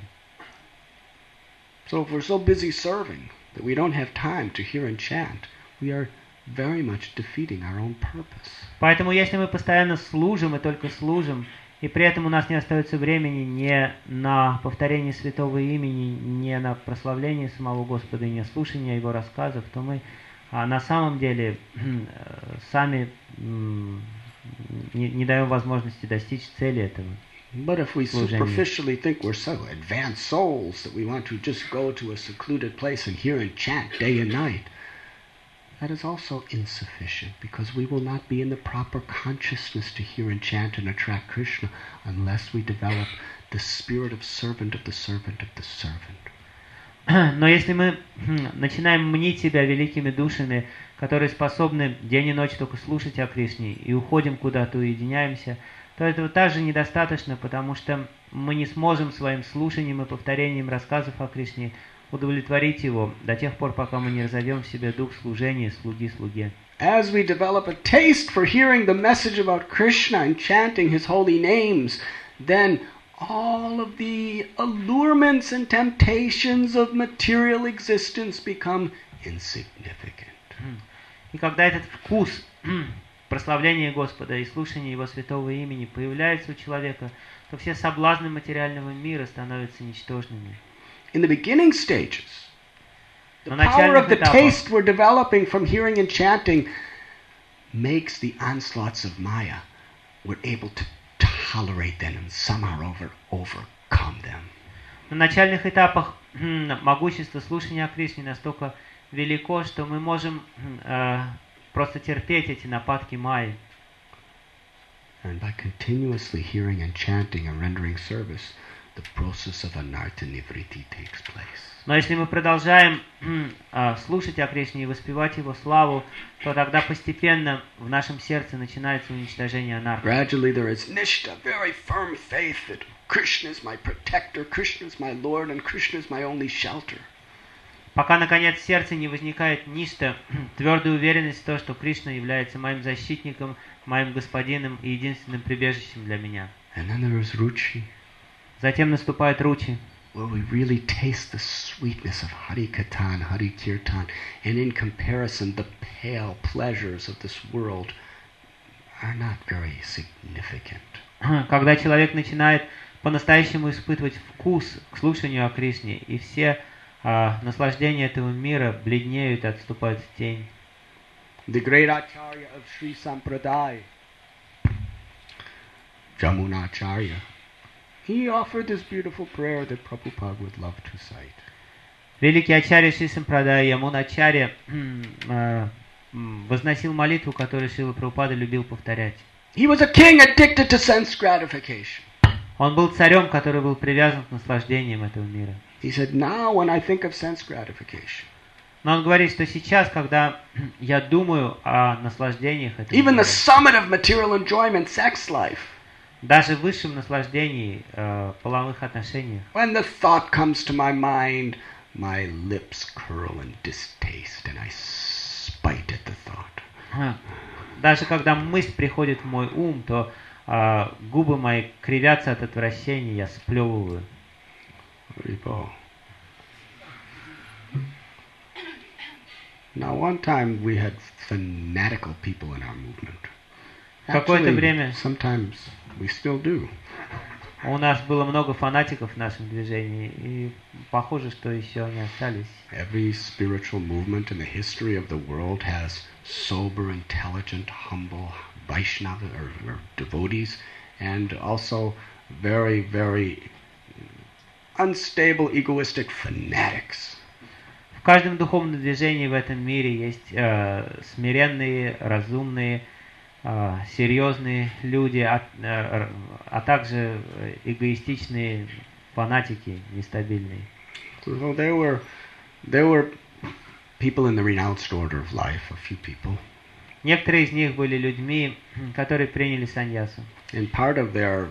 So if we're so busy serving that we don't have time to hear and chant, we are very much defeating our own purpose. Поэтому, если мы постоянно служим и только служим, и при этом у нас не остается времени ни на повторение святого имени, ни на прославление самого Господа, ни на слушание Его рассказов, то мы а, на самом деле сами м, не, не даем возможности достичь цели этого. But if we superficially think we're so advanced souls that we want to just go to a secluded place and hear and chant day and night, that is also insufficient, because we will not be in the proper consciousness to hear and chant and attract Krishna unless we develop the spirit of servant of the servant of the servant. Но если мы начинаем мнить себя великими душами, которые способны день и ночь только слушать о Кришне, и уходим куда-то, уединяемся, то этого также недостаточно, потому что мы не сможем своим слушанием и повторением рассказов о Кришне удовлетворить Его до тех пор, пока мы не разовьем в себе дух служения, слуги-слуге. As we develop a taste for hearing the message about Krishna and chanting His holy names, then all of the allurements and temptations of material existence become insignificant. И когда этот вкус прославления Господа и слушания Его святого имени появляется у человека, то все соблазны материального мира становятся ничтожными. In the beginning stages, the power of the taste we're developing from hearing and chanting makes the onslaughts of Maya. We're able to tolerate them and somehow over, overcome them. На начальных этапах могущество слушания о Кришне настолько велико, что мы можем э, просто терпеть эти нападки Майи. And by continuously hearing and chanting and rendering service, the process of anartha nivritti takes place. Но если мы продолжаем э, слушать о Кришне и воспевать Его славу, то тогда постепенно в нашем сердце начинается уничтожение анархии. Gradually there is nishta, very firm faith that Krishna is my protector, Krishna is my Lord, and Krishna is my only shelter. Пока, наконец, в сердце не возникает ништа, твердая уверенность в том, что Кришна является моим защитником, моим господином и единственным прибежищем для меня. And then there is ruchi. Затем наступает ручи, where we really taste the sweetness of Hari Katan, Hari Kirtan, and in comparison the pale pleasures of this world are not very significant. Когда человек начинает по-настоящему испытывать вкус к слушанию о Кришне, и все а, наслаждения этого мира бледнеют и отступают в тень. the great Acharya of Sri Sampradaya, Jamunacharya, he offered this beautiful prayer that Prabhupada would love to cite. Великий Ачарья Шри Сампрадая Ямуначарья э, возносил молитву, которую Шрила Прабхупада любил повторять. He was a king addicted to sense gratification. Он был царем, который был привязан к наслаждениям этого мира. He said, now when I think of sense gratification, Но он говорит, что сейчас, когда я думаю о наслаждениях этого even мира, the summit of material enjoyment, sex life, даже в высшем наслаждении, э, половых отношениях, when the thought comes to my mind, my lips curl in distaste and I spite at the thought. Даже когда мысль приходит в мой ум, то э, губы мои кривятся от отвращения, я сплевываю. Now, one time we had fanatical people in our movement. Какое-то Actually, время sometimes we still do. у нас было много фанатиков в нашем движении, и похоже, что еще они остались. Every spiritual movement in the history of the world has sober, intelligent, humble Vaishnava or, or devotees, and also very, very unstable, egoistic fanatics. В каждом духовном движении в этом мире есть э, смиренные, разумные, э, серьезные люди, а, э, а также эгоистичные фанатики, нестабильные. So there were, there were people in the renounced order of life, a few people. Некоторые из них были людьми, которые приняли саньясу. And part of their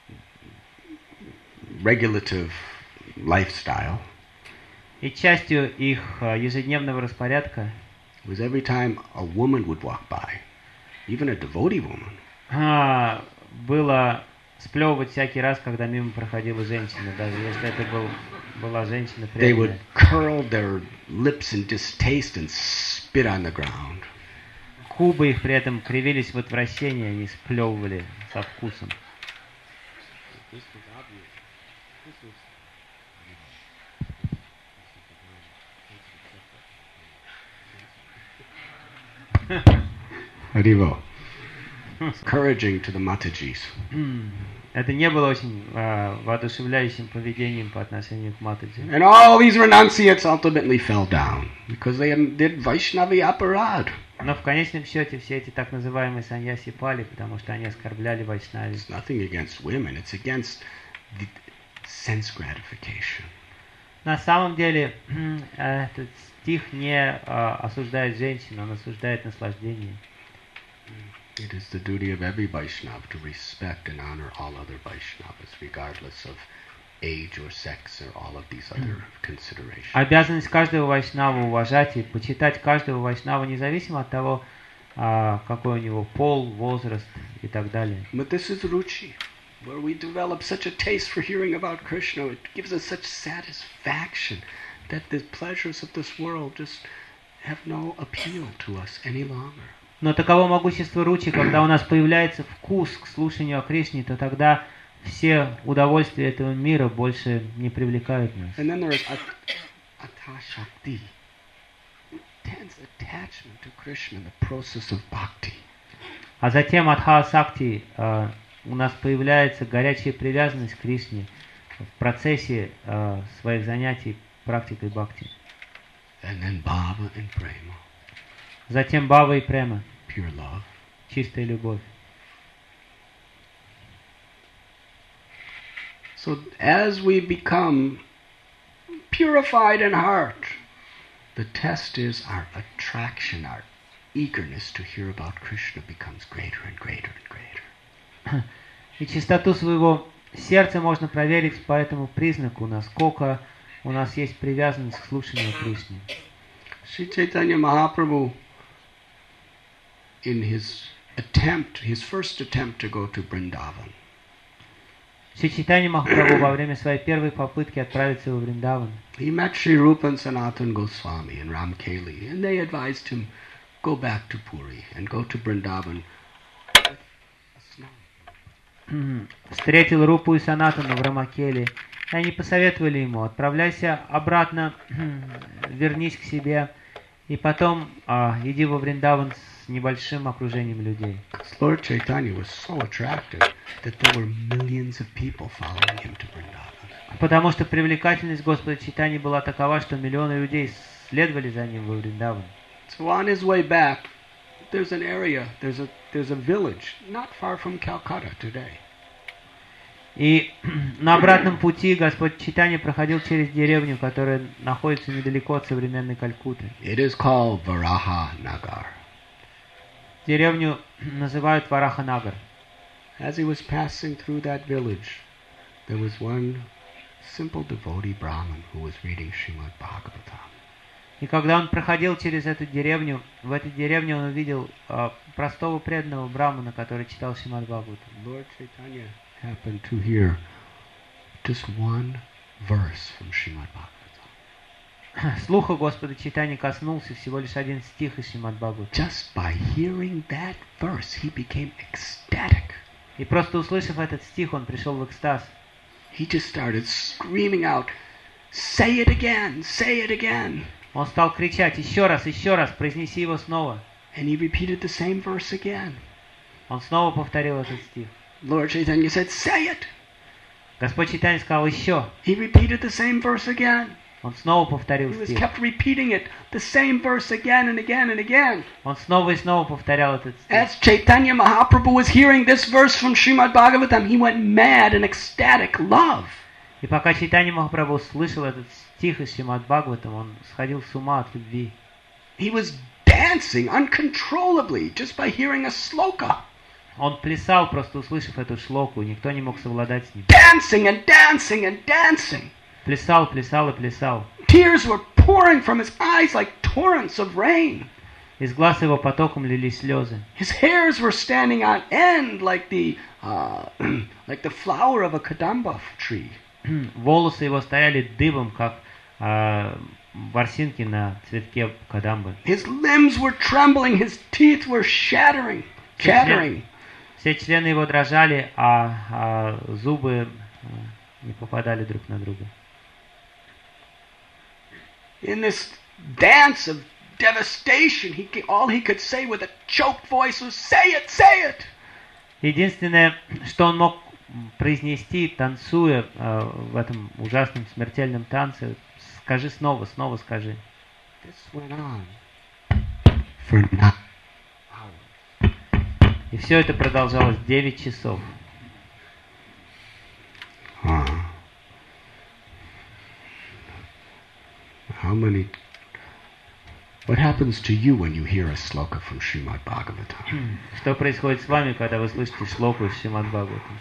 regulative lifestyle И частью их ежедневного распорядка was every time a woman would walk by, even a devotee woman, а, было сплевывать всякий раз, когда мимо проходила женщина, даже если это был, была женщина they would преданная. curl their lips in distaste and spit on the ground. Губы их при этом кривились в отвращении, они сплевывали со вкусом. Haribo. Encouraging to the Matajis. Это не было очень uh, воодушевляющим поведением по отношению к Матаджи. And all these renunciates ultimately fell down because they did Vaishnavi aparad. Но в конечном счете все эти так называемые саньяси пали, потому что они оскорбляли Вайшнави. It's nothing against women, it's against the sense gratification. На самом деле этот стих не uh, осуждает женщин, он осуждает наслаждение. It is the duty of every Vaishnava to respect and honor all other Vaishnavas, regardless of age or sex or all of these other considerations. Обязанность каждого вайшнава уважать и почитать каждого вайшнава, независимо от того, uh, какой у него пол, возраст и так далее. But this is Ruchi, where we develop such a taste for hearing about Krishna. It gives us such satisfaction that the pleasures of this world just have no appeal to us any longer. Но таково могущество Ручи, когда у нас появляется вкус к слушанию о Кришне, то тогда все удовольствия этого мира больше не привлекают нас. And then there is Atashakti, intense attachment to Krishna in the process of bhakti. А затем Адха-сакти, э, у нас появляется горячая привязанность к Кришне в процессе э, своих занятий практикой бхакти. And then bhava and prema, Затем бхава и према, pure love. чистая любовь. So as we become purified in heart, the test is our attraction, our eagerness to hear about Krishna becomes greater and greater and greater. И чистоту своего сердца можно проверить по этому признаку, насколько у нас есть привязанность к слушанию Кришны. Sri Chaitanya Mahaprabhu, in his attempt, his first attempt to go to Vrindavan, Шри Чайтанья Махапрабху во время своей первой попытки отправиться во Вриндаван, he met Sri Rupa and Sanatana Goswami and Ramkeli, and they advised him, go back to Puri and go to Vrindavan with a snow. встретил Рупу и Санатану в Рамакеле, и они посоветовали ему: отправляйся обратно, вернись к себе И потом а, иди во Вриндаван с небольшим окружением людей. Lord Chaitanya was so attractive that there were millions of people following him to Vrindavan. Потому что привлекательность Господа Чайтаньи была такова, что миллионы людей следовали за ним во Вриндаван. So on his way back, there's an area, there's a there's a village not far from Calcutta today. И на обратном пути Господь Чайтанья проходил через деревню, которая находится недалеко от современной Калькутты. It is called Varaha Nagar. Деревню называют Вараха-Нагар. As he was passing through that village, there was one simple devotee Brahmin who was reading Srimad Bhagavatam. И когда он проходил через эту деревню, в этой деревне он увидел э, простого преданного брамана, который читал Шримад Бхагаватам. Lord Chaitanya happened to hear just one verse from Srimad Bhagavatam. Слуха Господа Чайтаньи коснулся всего лишь один стих из Шримад Бхагаватам. Just by hearing that verse, he became ecstatic. И просто услышав этот стих, он пришел в экстаз. He just started screaming out, "Say it again, say it again." Он стал кричать: еще раз, еще раз, произнеси его снова. And he repeated the same verse again. Он снова повторил этот стих. Lord Chaitanya said, "Say it." Господь Чайтанья сказал: еще. He repeated the same verse again. Он снова повторил He was стих. kept repeating it, the same verse again and again and again. Он снова и снова повторял этот стих. As Chaitanya Mahaprabhu was hearing this verse from Srimad Bhagavatam, he went mad in ecstatic love. И пока Чайтанья Махапрабху слышал этот стих из Шримад Бхагаватам, он сходил с ума от любви. He was dancing uncontrollably just by hearing a sloka. Он плясал, просто услышав эту шлоку, никто не мог совладать с ним. Dancing and dancing and dancing. Плясал, плясал и плясал. Tears were pouring from his eyes like torrents of rain. Из глаз его потоком лились слезы. His hairs were standing on end like the uh, like the flower of a kadamba tree. Волосы его стояли дыбом, как э, ворсинки на цветке кадамбы. His limbs were trembling, his teeth were shattering, chattering. Все члены его дрожали, а, а зубы э, не попадали друг на друга. In this dance of devastation, he all he could say with a choked voice was, "Say it, say it." Единственное, что он мог произнести, танцуя э, в этом ужасном смертельном танце: скажи снова, снова скажи. This went on for nine hours. И все это продолжалось девять часов. Huh. How many? What happens to you when you hear a sloka from Srimad Bhagavatam? Что происходит с вами, когда вы слышите шлоку из Шримад Бхагаватам?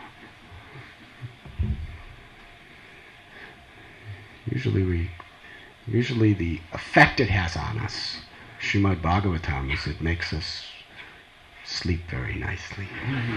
Usually we, usually the effect it has on us, Srimad Bhagavatam, is it makes us sleep very nicely.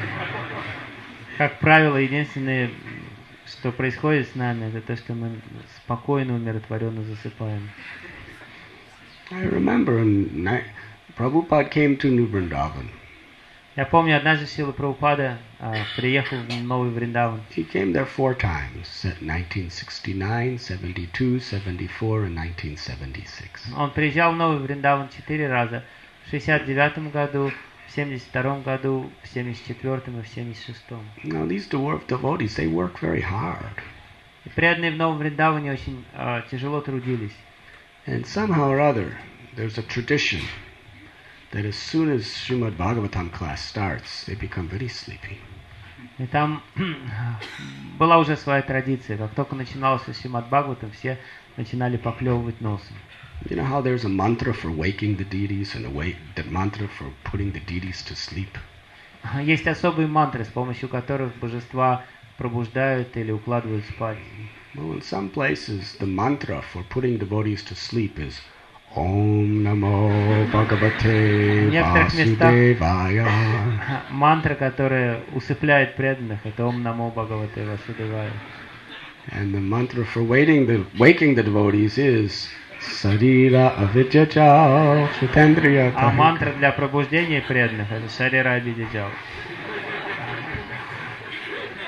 Как правило, единственное, что происходит с нами, это то, что мы спокойно, умиротворенно засыпаем. I remember when ni- Prabhupada came to New Vrindavan. Я помню, однажды Шрила Прабхупада а, приехал в Новый Вриндаван. He came there four times, nineteen sixty-nine, seventy-two, seventy-four, and nineteen seventy-six. Он приезжал в Новый Вриндаван четыре раза. В шестьдесят девятом году, в семьдесят втором году, в семьдесят четвертом и в семьдесят шестом. Now these devo- devotees, they work very hard. И преданные в Новом Вриндаване очень а, тяжело трудились. And somehow or other, there's a tradition that as soon as Srimad Bhagavatam class starts, they become very sleepy. И там была уже своя традиция. Как только начиналось Шримад Бхагаватам, все начинали поклевывать носом. You know how there's a mantra for waking the deities and a way, that mantra for putting the deities to sleep? Есть особые мантры, с помощью которых божества пробуждают или укладывают спать. Well, in some places, the mantra for putting devotees to sleep is Om Namo Bhagavate Vasudevaya. Мантра, которая усыпляет преданных, это Ом Намо Бхагавате Васудевая. And the mantra for waking the, waking the devotees is Sarira Avidyajal Sutendriya. А мантра для пробуждения преданных это Шарира Абидиджал.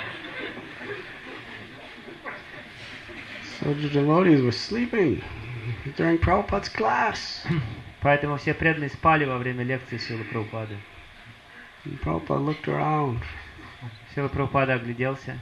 So the devotees were sleeping. during Prabhupada's class. Поэтому все преданные спали во время лекции Шрилы Прабхупады. And Prabhupada looked around. Шрила Прабхупада огляделся.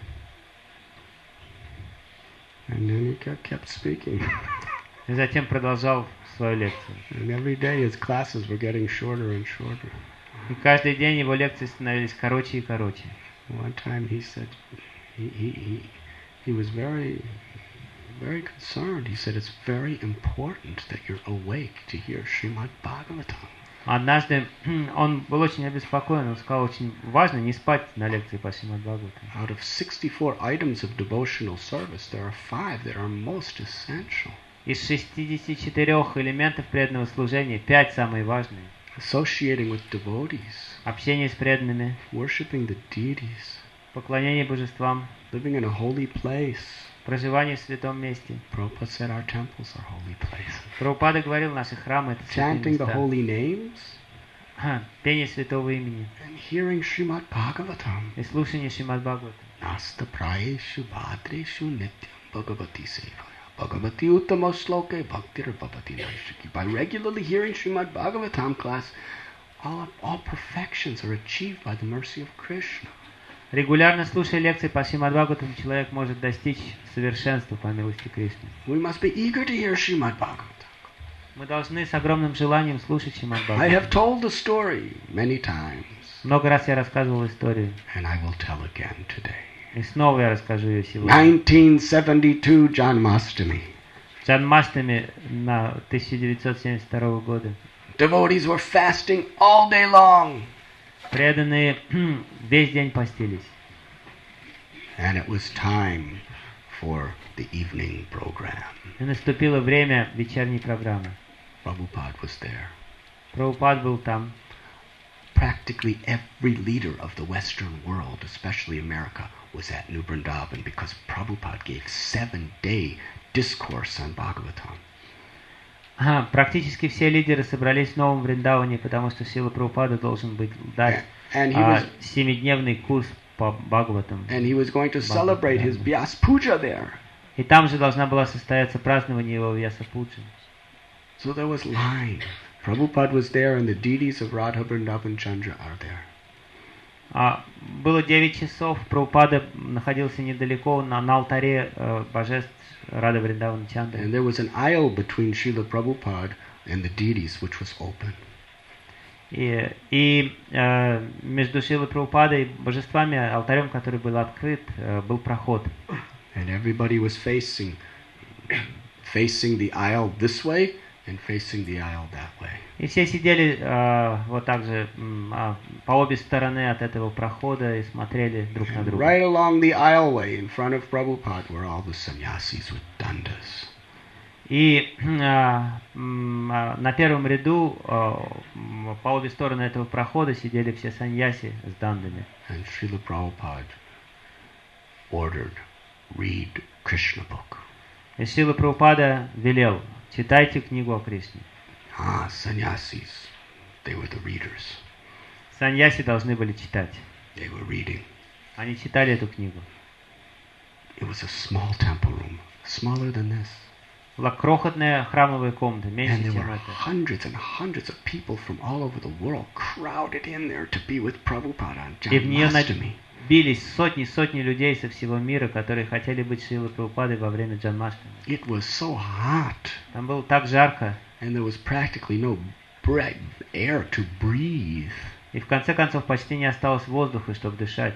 And then he kept, kept speaking. И затем продолжал свою лекцию. And every day his classes were getting shorter and shorter. И каждый день его лекции становились короче и короче. One time he said, he, he, he, he was very, very concerned. He said, it's very important that you're awake to hear Srimad Bhagavatam. Однажды он был очень обеспокоен, он сказал, очень важно не спать на лекции по Шримад Бхагаватам. Out of sixty-four items of devotional service, there are five that are most essential. Из шестидесяти четырёх элементов преданного служения пять самые важные. Associating with devotees, Общение с преданными, worshiping the deities, поклонение божествам, living in a holy place. проживание в святом месте. Prabhupada said our temples are holy places. Прабхупада говорил, наши храмы это святые Chanting the места. holy names Ха, Пение святого имени and hearing Srimad Bhagavatam. и слушание Шримад Бхагаватам. Nasta prayeshu bhadreshu nityam bhagavati sevaya. Bhagavati uttama shloke bhaktir bhavati naishaki. By regularly hearing Srimad Bhagavatam class, all, all perfections are achieved by the mercy of Krishna. Регулярно слушая лекции по Шримад Бхагаватам, человек может достичь совершенства по милости Кришны. We must be eager to hear Srimad Bhagavatam. Мы должны с огромным желанием слушать Шримад I have Бхагаватам. told the story many times, Много раз я рассказывал историю, and I will tell again today. и снова я расскажу ее сегодня. nineteen seventy-two Janmashtami. Джанмаштами на тысяча девятьсот семьдесят второго года. Devotees were fasting all day long. Преданные весь день постились. And it was time for the evening program. И наступило время вечерней программы. Prabhupada was there. Прабхупад был там. Practically every leader of the Western world, especially America, was at New Vrindavan because Prabhupada gave seven-day discourse on Bhagavatam. Ага, практически все лидеры собрались в Новом Вриндаване, потому что Шрила Прабхупада должен быть дать And he а, was семидневный курс по Бхагаватам. and he was going to celebrate his Vyas Puja there. И там же должна была состояться празднование его Вьяса-пуджи. So there was line. Prabhupada was there and the deities of Radha Vrindavan Chandra are there. А, было девять часов, Прабхупада находился недалеко на, на алтаре э, божеств Рада Вриндавана Чандры. And there was an aisle between Srila Prabhupada and the deities which was open. И, и э, между Шрилой Прабхупадой и божествами, алтарем, который был открыт, э, был проход. And everybody was facing facing the aisle this way and facing the aisle that way. И все сидели э, вот так же м, а, по обе стороны от этого прохода и смотрели друг на And друга. right along the aisleway in front of Prabhupada were all the sannyasis with dandas. И а, м, а, на первом ряду а, м, по обе стороны этого прохода сидели все саньяси с дандами. And Srila Prabhupada ordered, read Krishna book. И Шрила Прабхупада велел: читайте книгу о Кришне. Ah, sannyasis, they were the readers. Саньяси должны были читать. They were reading. Они читали эту книгу. It was a small temple room, smaller than this. Была крохотная храмовая комната, And меньше, there чем were это. hundreds and hundreds of people from all over the world crowded in there to be with Prabhupada on И в нее Janmashtami. набились сотни-сотни людей со всего мира, которые хотели быть Шрилой Прабхупадой во время Джанмаштами. It was so hot, Там было так жарко, and there was practically no breath, air to breathe. и в конце концов почти не осталось воздуха, чтобы дышать.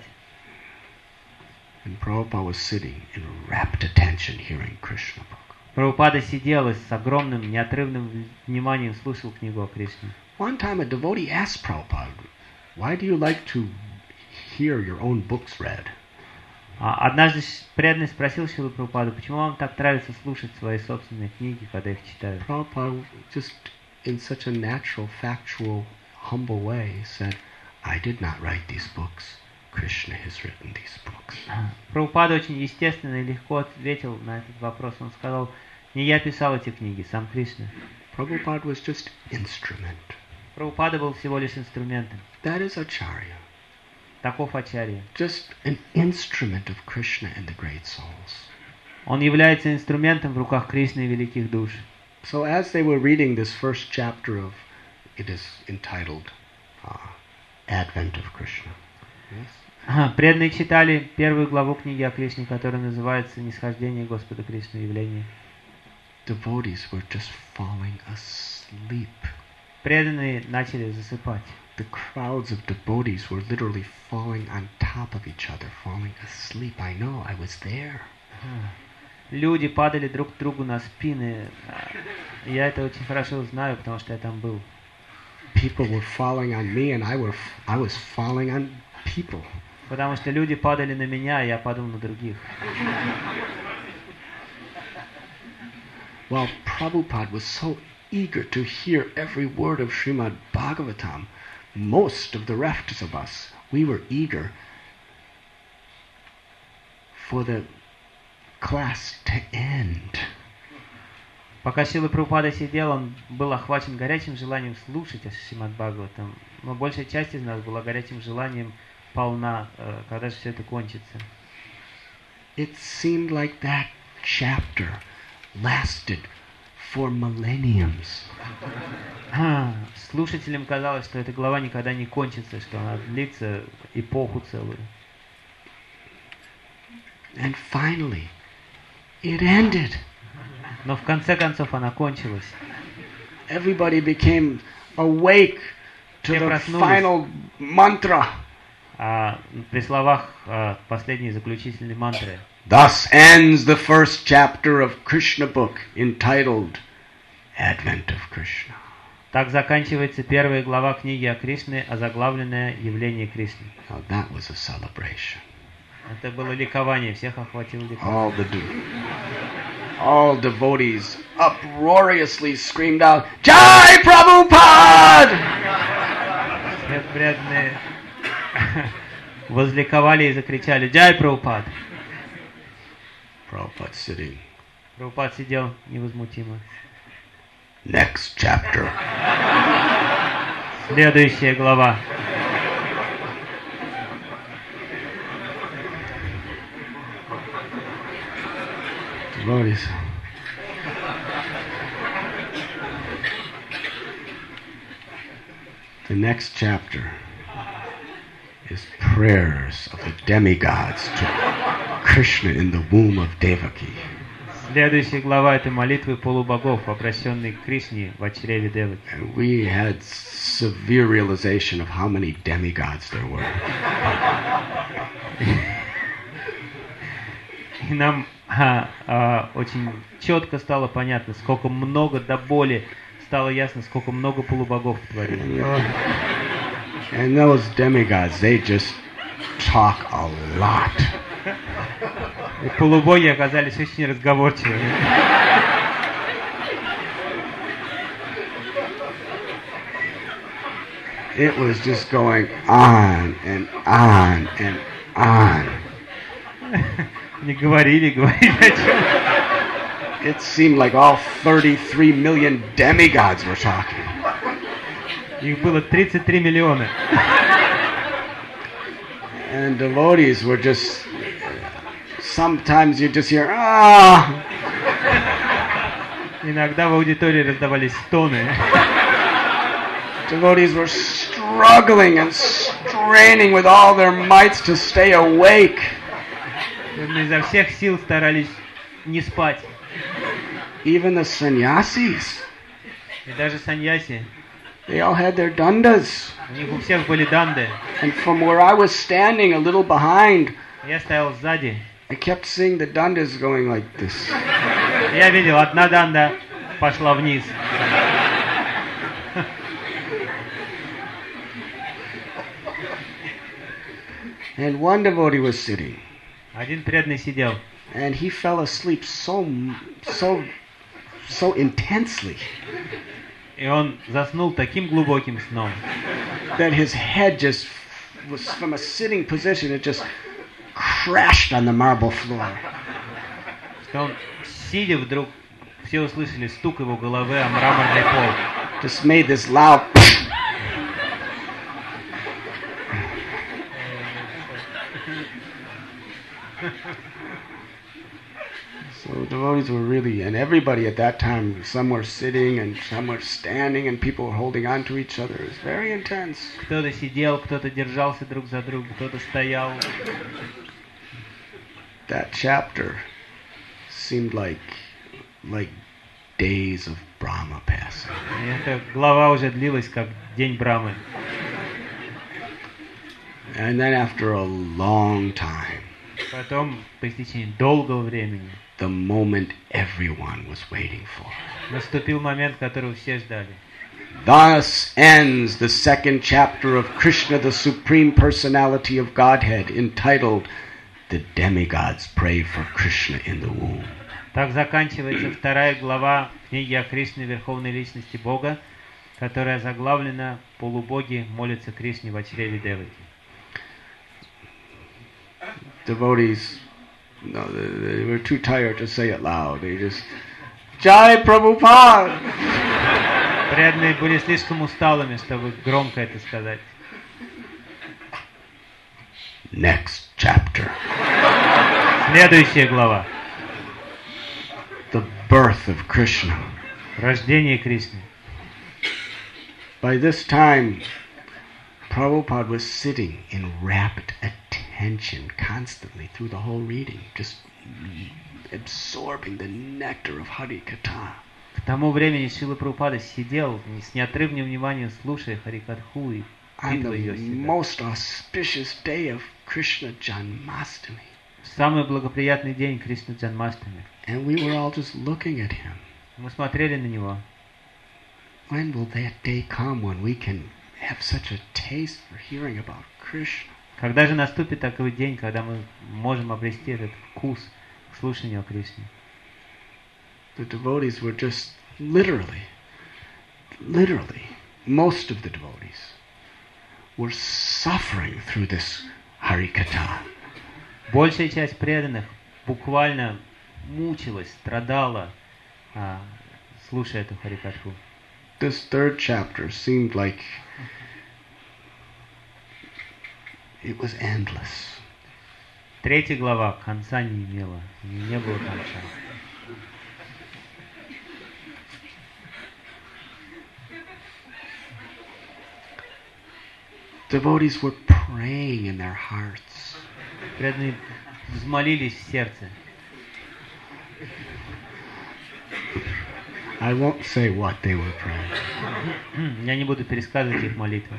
And Prabhupada was sitting in rapt attention hearing Krishna book. Прабхупада сидел и с огромным, неотрывным вниманием слушал книгу о Кришне. One time a devotee asked Prabhupada, why do you like to hear your own books read? А однажды ш- преданный спросил Шрилу Прабхупаду, почему вам так нравится слушать свои собственные книги, когда их читают. Prabhupada just in such a natural, factual, humble way said, I did not write these books. Krishna has written these books. Прабхупада очень естественно и легко ответил на этот вопрос. Он сказал: не я писал эти книги, сам Кришна. Prabhupada was just instrument. Прабхупада был всего лишь инструментом. That is Acharya. Таков Ачарья. Just an instrument of Krishna and the great souls. Он является инструментом в руках Кришны и великих душ. So as they were reading this first chapter of, it is entitled uh, Advent of Krishna. Yes? Ага, преданные читали первую главу книги о Кришне, которая называется «Нисхождение Господа Кришны, явление». Devotees were just falling asleep. Преданные начали засыпать. The crowds of devotees were literally falling on top of each other, falling asleep. I know, I was there. Люди падали друг к другу на спины. Я это очень хорошо знаю, потому что я там был. People were falling on me, and I were I was falling on people. Потому что люди падали на меня, а я падал на других. While Prabhupada was so eager to hear every word of Srimad Bhagavatam, most of the rest of us, we were eager for the class to end. Пока Шрила Прабхупада сидел, он был охвачен горячим желанием слушать о Шримад Бхагаватам, но большая часть из нас была горячим желанием полна, когда же все это кончится. It seemed like that chapter lasted for millenniums. Слушателям казалось, что эта глава никогда не кончится, что она длится эпоху целую. And finally, it ended. Но в конце концов она кончилась. Everybody became awake to the final mantra. А при словах а, последней заключительной мантры. Thus ends the first chapter of Krishna book entitled Advent of Krishna. Так заканчивается первая глава книги о Кришне, озаглавленная «Явление Кришны». Now that was a celebration. Это было ликование, всех охватило ликование. All the all devotees uproariously screamed out, Jai Prabhupada! Все преданные возликовали и закричали «Джай Прабхупад!». Prabhupada sitting. Прабхупад сидел невозмутимо. Next chapter. Следующая глава. Devotees. The next chapter is prayers of the demigods to Krishna in the womb of Devaki. Следующая глава — это молитвы полубогов, обращенные к Кришне в чреве Деваки. And we had severe realization of how many demigods there were. И нам а, а, очень четко стало понятно, сколько много до боли стало ясно, сколько много полубогов творили. And those demigods, they just talk a lot. И полубоги оказались очень разговорчивыми. It was just going on and on and on. Они говорили, говорили о чем. It seemed like all thirty-three million demigods were talking. Их было тридцать три миллиона. And devotees were just, sometimes you just hear, ah. Иногда в аудитории раздавались стоны. Devotees were struggling and straining with all their mights to stay awake. Изо всех сил старались не спать. Even the sannyasis. И даже саньяси. They all had their dandas. У них у всех были данды. And from where I was standing a little behind, Я стоял сзади. I kept seeing the dandas going like this. Я видел, одна данда пошла вниз. And one devotee was sitting. Один преданный сидел. And he fell asleep so, so, so intensely. И он заснул таким глубоким сном. That his head just was from a sitting position. It just crashed on the marble floor. Что он, сидя, вдруг все услышали стук его головы о мраморный пол. Just made this loud. So devotees were really, and everybody at that time, some were sitting and some were standing, and people were holding on to each other. It was very intense. Кто-то сидел, кто-то держался друг за друга, кто-то стоял. That chapter seemed like like days of Brahma passing. И эта глава уже длилась как день Брамы. And then after a long time, Потом, по истечении долгого времени, the moment everyone was waiting for. наступил момент, которого все ждали. Thus ends the second chapter of Krishna, the Supreme Personality of Godhead, entitled The Demigods Pray for Krishna in the Womb. Так заканчивается вторая глава книги о Кришне, Верховной Личности Бога, которая заглавлена «Полубоги молятся Кришне в чреве Деваки». Devotees, no, they, they were too tired to say it loud. They just, Jai Prabhupada! Преданные были слишком усталыми, чтобы громко это сказать. Next chapter. Следующая глава. The birth of Krishna. Рождение Кришны. By this time, Prabhupada was sitting in rapt attention constantly through the whole reading, just absorbing the nectar of Hari Katha. К тому времени Шрила Прабхупада сидел с неотрывным вниманием, слушая Харикатху и On впитывая ее the в себя. most auspicious day of Krishna Janmashtami. В самый благоприятный день Кришна Джанмаштами. And we were all just looking at him. Мы смотрели на него. When will that day come when we can have such a taste for hearing about Krishna? Когда же наступит такой день, когда мы можем обрести этот вкус к слушанию о Кришне? The devotees were just literally, literally, most of the devotees were suffering through this Harikatha. Большая часть преданных буквально мучилась, страдала, а, слушая эту Харикатху. This third chapter seemed like it was endless. Третья глава конца не имела, не было конца. Devotees were praying in their hearts. Преданные взмолились в сердце. I won't say what they were praying. Я не буду пересказывать их молитвы.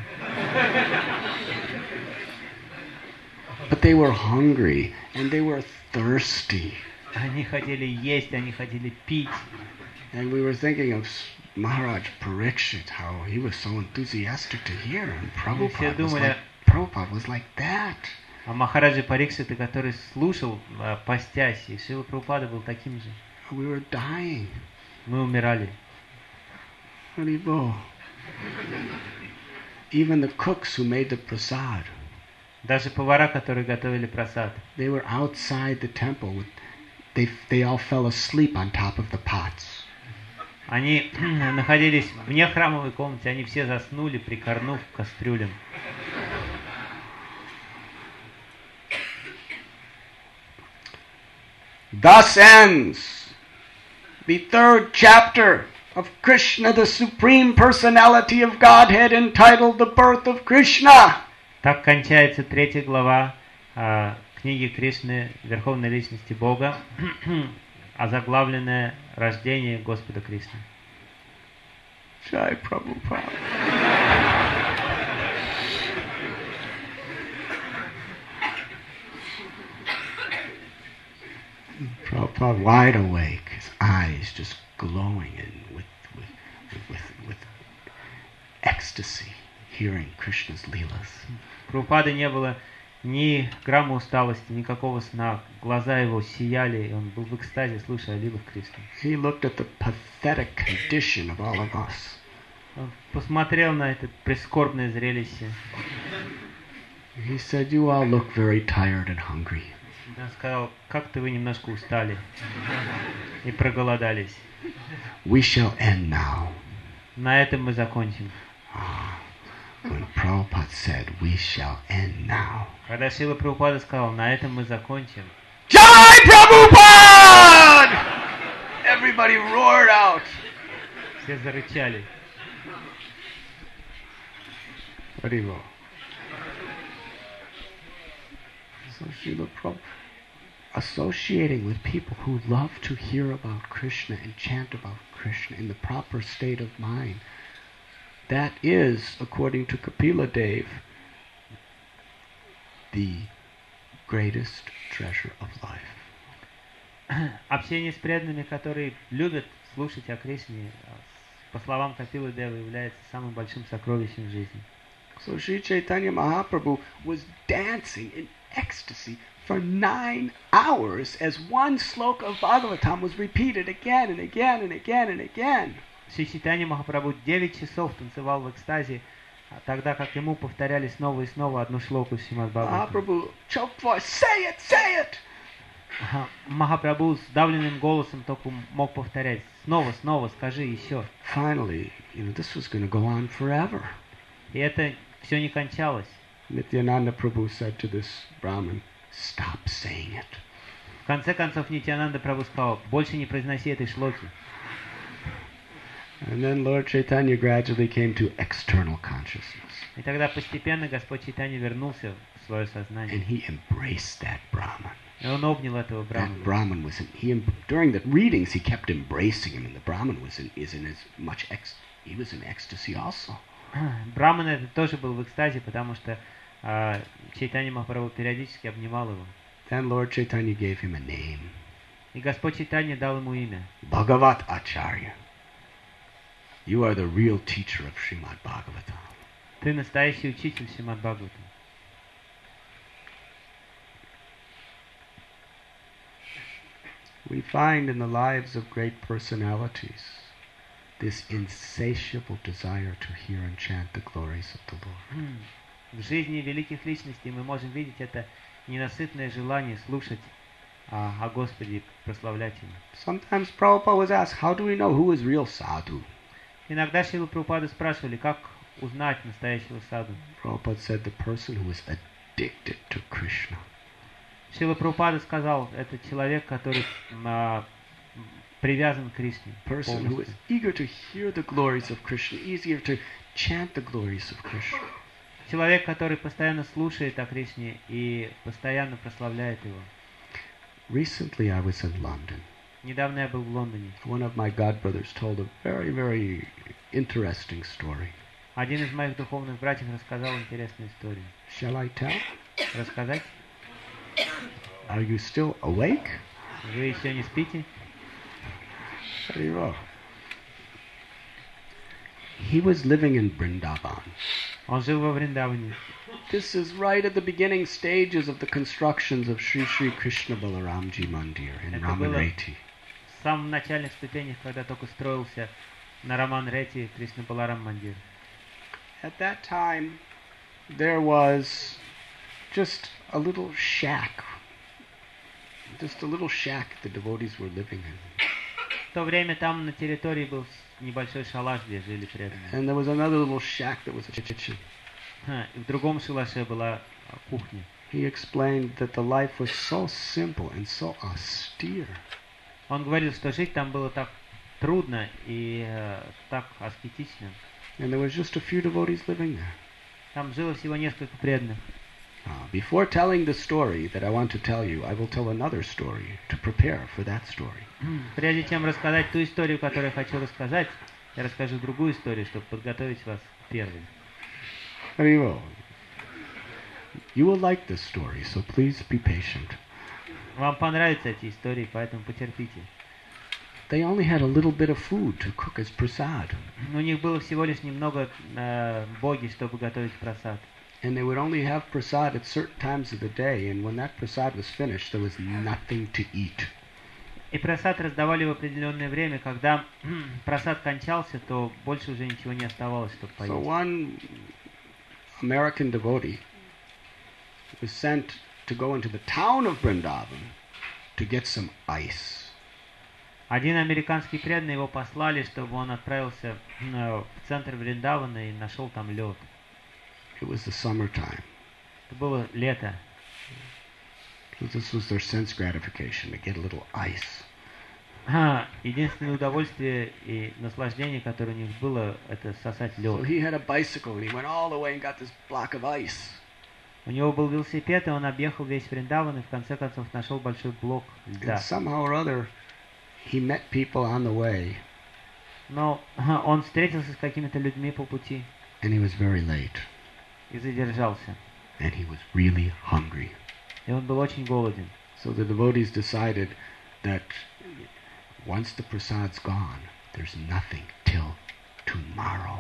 But they were hungry and they were thirsty. Они хотели есть, они хотели пить. And we were thinking of Maharaj Parikshit, how he was so enthusiastic to hear, and Prabhupada was like, Prabhupada was like that. А Махараджа Парикшита, который слушал, постясь, и Шрила Прабхупада был таким же. We were dying. Мы умирали. Haribol. Even the cooks who made the prasad, Даже повара, которые готовили прасад, they were outside the temple. With, they, they all fell asleep on top of the pots. они находились вне храмовой комнаты, они все заснули, прикорнув к кастрюлям. Thus ends the third chapter of Krishna, the Supreme Personality of Godhead, entitled The Birth of Krishna. Так кончается третья глава э, книги Кришны, Верховной Личности Бога, озаглавленная «Рождение Господа Кришны». Jai Prabhupada. Prabhupada wide awake, his eyes just glowing and with, with, with, with ecstasy, hearing Krishna's leelas. Прабхупады не было ни грамма усталости, никакого сна. Глаза его сияли, и он был в экстазе, слушая о лилах Кришны. He looked at the pathetic condition of all of us. Он посмотрел на это прискорбное зрелище. He said, "You all look very tired and hungry. Он сказал, как-то вы немножко устали и проголодались. We shall end now." На этом мы закончим. Ah, when Prabhupada said, "We shall end now," Когда Шрила Прабхупада сказал, на этом мы закончим. Jai Prabhupada! everybody roared out. Все зарычали. Haribol. So Srila Prabhupada, associating with people who love to hear about Krishna and chant about Krishna in the proper state of mind, that is, according to Kapila Dev, the greatest treasure of life. Общение с преданными, которые любят слушать о Кришне, по словам Капилы Девы, является самым большим сокровищем в жизни. So Sri Chaitanya Mahaprabhu was dancing in ecstasy for nine hours as one sloka of Bhagavatam was repeated again and again and again and again. Шри Чайтанья Махапрабху девять часов танцевал в экстазе, тогда как ему повторяли снова и снова одну шлоку Шримад Бхагаватам. Mahaprabhu choked voice, say it, say it! Махапрабху с давленным голосом только мог повторять: снова, снова, скажи еще. Finally, you know, this was going to go on forever. И это все не кончалось. Nityananda Prabhu said to this Brahmin, stop saying it. В конце концов Нитьянанда Прабху сказал: больше не произноси этой шлоки. And then Lord Chaitanya gradually came to external consciousness. И тогда постепенно Господь Чайтанья вернулся в свое And сознание. he embraced that Brahman. И он обнял этого That Брахмана. Brahman was in, he em- during the readings he kept embracing him, and the Brahman was in, is in as much ex, he was in ecstasy also. Брахман это тоже был в экстазе, потому что э, Чайтанья Махапрабху периодически обнимал его. Then Lord Chaitanya gave him a name, И Господь Чайтанья дал ему имя. Bhagavat Acharya. You are the real teacher of Srimad Bhagavatam. Ты настоящий учитель Шримад Бхагаватам. We find in the lives of great personalities this insatiable desire to hear and chant the glories of the Lord. В жизни великих личностей мы можем видеть это ненасытное желание слушать а, о Господе и прославлять Его. Sometimes Prabhupada was asked, how do we know who is real sadhu? Иногда Шрила Прабхупады спрашивали, как узнать настоящего саду. Prabhupada said the person who is addicted to Krishna. Шрила Прабхупада сказал, это человек, который а, привязан к Кришне. Person who is полностью. eager to hear the glories of Krishna, eager to chant the glories of Krishna. Человек, который постоянно слушает о Кришне и постоянно прославляет Его. Recently I was in London. Недавно я был в Лондоне. One of my godbrothers told a very, very interesting story. Один из моих духовных братьев рассказал интересную историю. Shall I tell? Рассказать? Are you still awake? Вы еще не спите? Very well. He was living in Vrindavan. Он жил во Вриндаване. This is right at the beginning stages of the constructions of Sri Sri Krishna Balaramji Mandir in Это было Ramanreti. в самых начальных ступенях, когда только строился на Раман-Рети Кришна Баларам Мандир. At that time, there was just a little shack. Just a little shack the devotees were living in. В то время там на территории был небольшой шалаш, где жили преданные. And there was another little shack that was a kitchen. Ха, и в другом шалаше была а, кухня. He explained that the life was so simple and so austere. Он говорил, что жить там было так трудно и э, так аскетично. And there was just a few devotees living there. Там жило всего несколько преданных. Now, before telling the story that I want to tell you, I will tell another story to prepare for that story. Прежде чем рассказать ту историю, которую я хочу рассказать, я расскажу другую историю, чтобы подготовить вас к первой. Very well. You will like this story, so please be patient. Вам понравятся эти истории, поэтому потерпите. They only had a little bit of food to cook as prasad. У них было всего лишь немного э, боги, чтобы готовить просад. And they would only have prasad at certain times of the day, and when that prasad was finished, there was nothing to eat. И просад раздавали в определенное время, когда просад кончался, то больше уже ничего не оставалось, чтобы So поесть. one American devotee was sent to go into the town of Vrindavan to get some ice. Один американский преданный, его послали, чтобы он отправился э, в центр Вриндавана и нашел там лед. It was the summertime. Это было лето. So this was their sense gratification, to get a little ice. а, единственное удовольствие и наслаждение, которое у них было, это сосать So лед. he had a bicycle and he went all the way and got this block of ice. У него был велосипед, и он объехал весь Вриндаван и в конце концов нашел большой блок And льда. somehow or other, he met people on the way Но а, он встретился с какими-то людьми по пути and he was very late и задержался. and he was really hungry. И он был очень голоден. So the devotees decided that once the prasad's gone, there's nothing till tomorrow.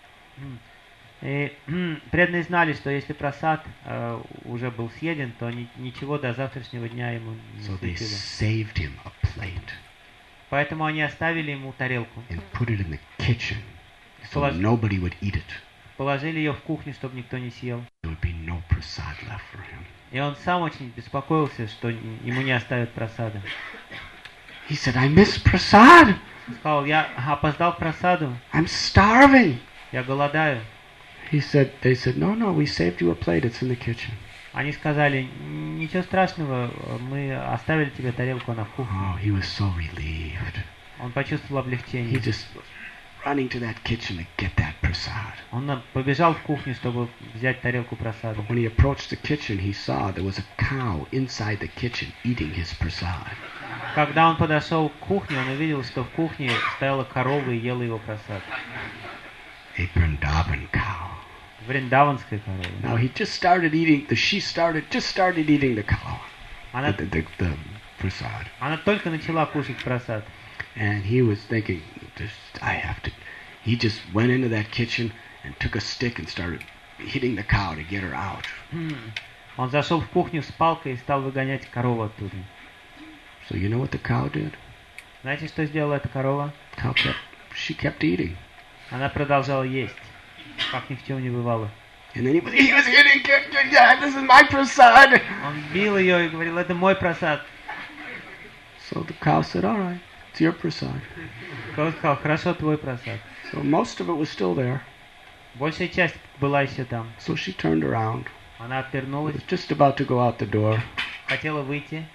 И преданные знали, что если прасад э, уже был съеден, то ни- ничего до завтрашнего дня ему не So they светило. saved him a plate Поэтому они оставили ему тарелку, and put it in the kitchen so Полож- nobody would eat it. положили ее в кухню, чтобы никто не съел. There would be no prasad left for him. И он сам очень беспокоился, что н- ему не оставят прасада. He said, I miss prasad. Он сказал, я опоздал к прасаду, I'm starving. я голодаю. He said, they said, no, no, we saved you a plate. It's in the kitchen. Они сказали, ничего страшного, мы оставили тебе тарелку, она в кухне. Oh, he was so relieved. Он почувствовал He облегчение. just was running to that kitchen to get that prasad. Он на- побежал в кухню, чтобы взять тарелку прасада. But when he approached the kitchen, he saw there was a cow inside the kitchen eating his prasad. Когда он подошел к кухне, он увидел, что в кухне стояла корова и ела его прасад. A Vrindavan cow. Вриндаванская корова. Now he just started eating, the she started, just started eating the cow, Она, the, the, the prasad. она только начала кушать прасад. And he was thinking, just, I have to. He just went into that kitchen and took a stick and started hitting the cow to get her out. Он зашел в кухню с палкой и стал выгонять корову оттуда. So you know what the cow did? Знаете, что сделала эта корова? Cow kept, she kept eating. Она продолжала есть, как ни в чем не бывало. And then he was, he was hitting, kick, kick, yeah, this is my prasad. Он бил ее и говорил, это мой прасад. So the cow said, all right, it's your prasad. Корова сказал, хорошо, твой прасад. So most of it was still there. Большая часть была еще там. So she turned around, Она отвернулась, was just about to go out the door. хотела выйти.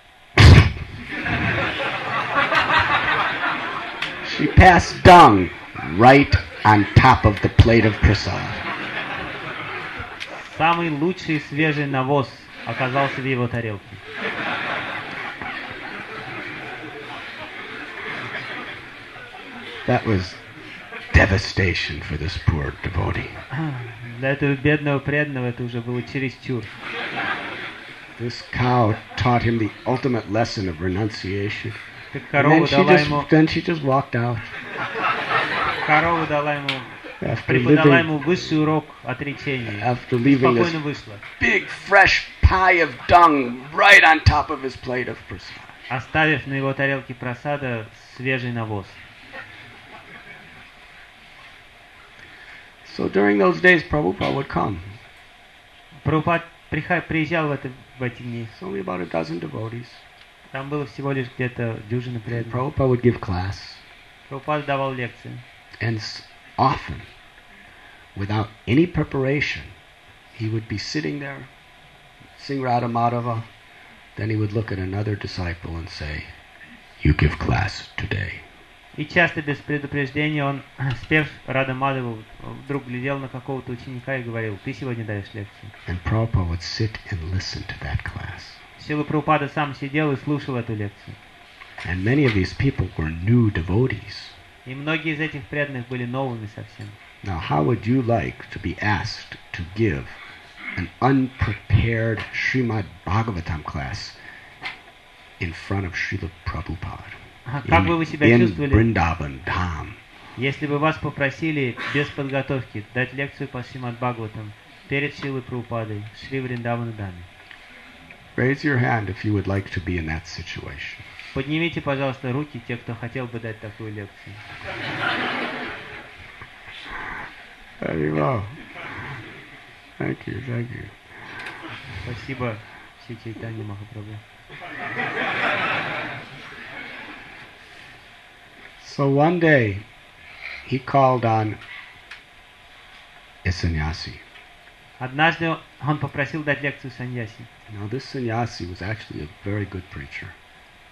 She passed dung right on top of the plate of prasad. Самый лучший свежий навоз оказался в его тарелке. That was devastation for this poor devotee. Для этого бедного преданного это уже было чересчур. This cow taught him the ultimate lesson of renunciation. Так And корова then she дала just, ему, then she just walked out корова дала ему, after преподала living, ему высший урок отречения. after leaving Спокойно this вышла. big fresh pie of dung right on top of his plate of prasad. Оставив на его тарелке прасада свежий навоз. So during those days, Prabhupada would come. Прабхупад приха- приезжал в, это, в эти дни. It's only about a dozen devotees. Там было всего лишь где-то дюжина And преданных. Prabhupada would give class. Прабхупад давал лекции. And s- often, without any preparation, he would be sitting there, sing Radha Madhava, then he would look at another disciple and say, you give class today. И часто без предупреждения он, спев Рада Мадхаву, вдруг глядел на какого-то ученика и говорил, ты сегодня даешь лекцию. And Prabhupada would sit and listen to that class. Шила Прабхупада сам сидел и слушал эту лекцию. And many of these people were new devotees. И многие из этих преданных были новыми совсем. Now, how would you like to be asked to give an unprepared Srimad Bhagavatam class in front of Srila Prabhupada А как бы вы себя in, in чувствовали, Vrindavan Dham? если бы вас попросили без подготовки дать лекцию по Шримад Бхагаватам перед Шилой Прабхупадой в Шри Вриндавана Даме? Raise your hand if you would like to be in that situation. Поднимите, пожалуйста, руки, те, кто хотел бы дать такую лекцию. Very well. Thank you, thank you. Спасибо, Шри Чайтанья Махапрабху. So one day, he called on a sannyasi. Однажды он попросил дать лекцию саньяси. Now, this sannyasi was actually a very good preacher.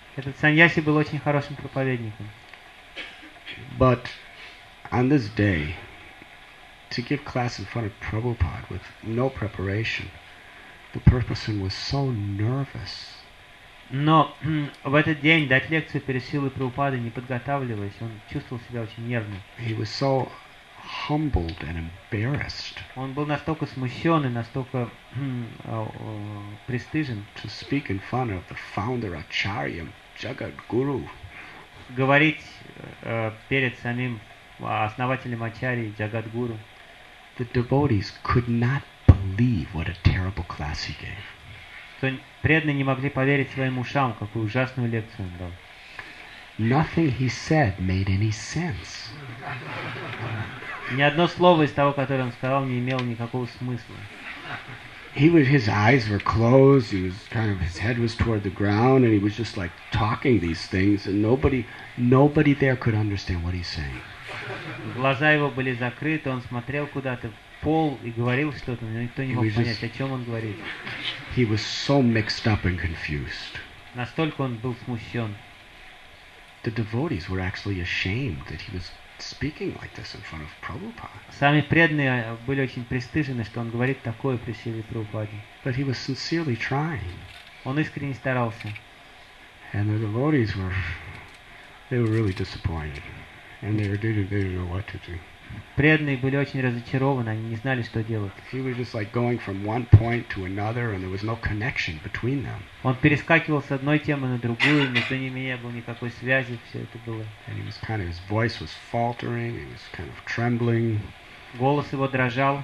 Этот саньяси был очень хорошим проповедником. But on this day, to give class in front of Prabhupada with no preparation, the person was so nervous. Но в этот день дать лекцию перед Шрилой Прабхупадой, не подготавливаясь, он чувствовал себя очень нервно. He was so humbled and embarrassed. Он был настолько смущен и настолько пристыжен. To speak in front of the founder Acharya, Jagat Guru. Говорить э, перед самим основателем Ачарьи, Джагадгуру. The devotees could not believe what a terrible class he gave. То преданные не могли поверить своим ушам, какую ужасную лекцию он дал. Nothing he said made any sense. Ни одно слово из того, которое он сказал, не имело никакого смысла. He was, his eyes were closed, he was kind of, his head was toward the ground, and he was just like talking these things, and nobody, nobody there could understand what he's saying. Глаза его были закрыты, он смотрел куда-то в пол и говорил что-то, но никто не мог понять, о чем он говорит. He was so mixed up and confused. Настолько он был смущен. The devotees were actually ashamed that he was speaking like this in front of Prabhupada. Сами преданные были очень пристыжены, что он говорит такое при Шриле Прабхупаде. But he was sincerely trying. Он искренне старался. And the devotees were, they were really disappointed. And they, were, they, didn't, they didn't know what to do. Преданные были очень разочарованы, они не знали, что делать. He was just like going from one point to another, and there was no connection between them. Он перескакивал с одной темы на другую, между ними не было никакой связи, все это было. And he was kind of, his voice was faltering, he was kind of trembling. Голос его дрожал.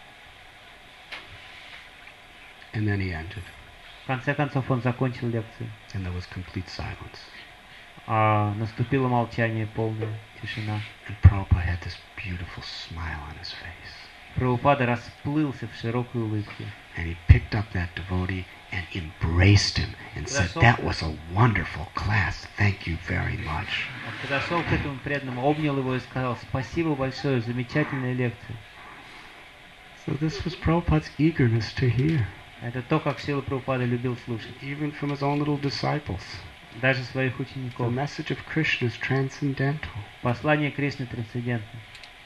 And then he ended. В конце концов он закончил лекцию. And there was complete silence. А наступило молчание, полная тишина. And Prabhupada had this beautiful smile on his face. Прабхупада расплылся в широкой улыбке. And he picked up that devotee and embraced him and said, "That was a wonderful class. Thank you very much." Он подошел к этому преданному, обнял его и сказал: "Спасибо большое, замечательная лекция." So this was Prabhupada's eagerness to hear. Это то, как Шрила Прабхупада любил слушать. Even from his own little disciples. Даже своих The учеников. message of Krishna is transcendental. Послание Кришны трансцендентно.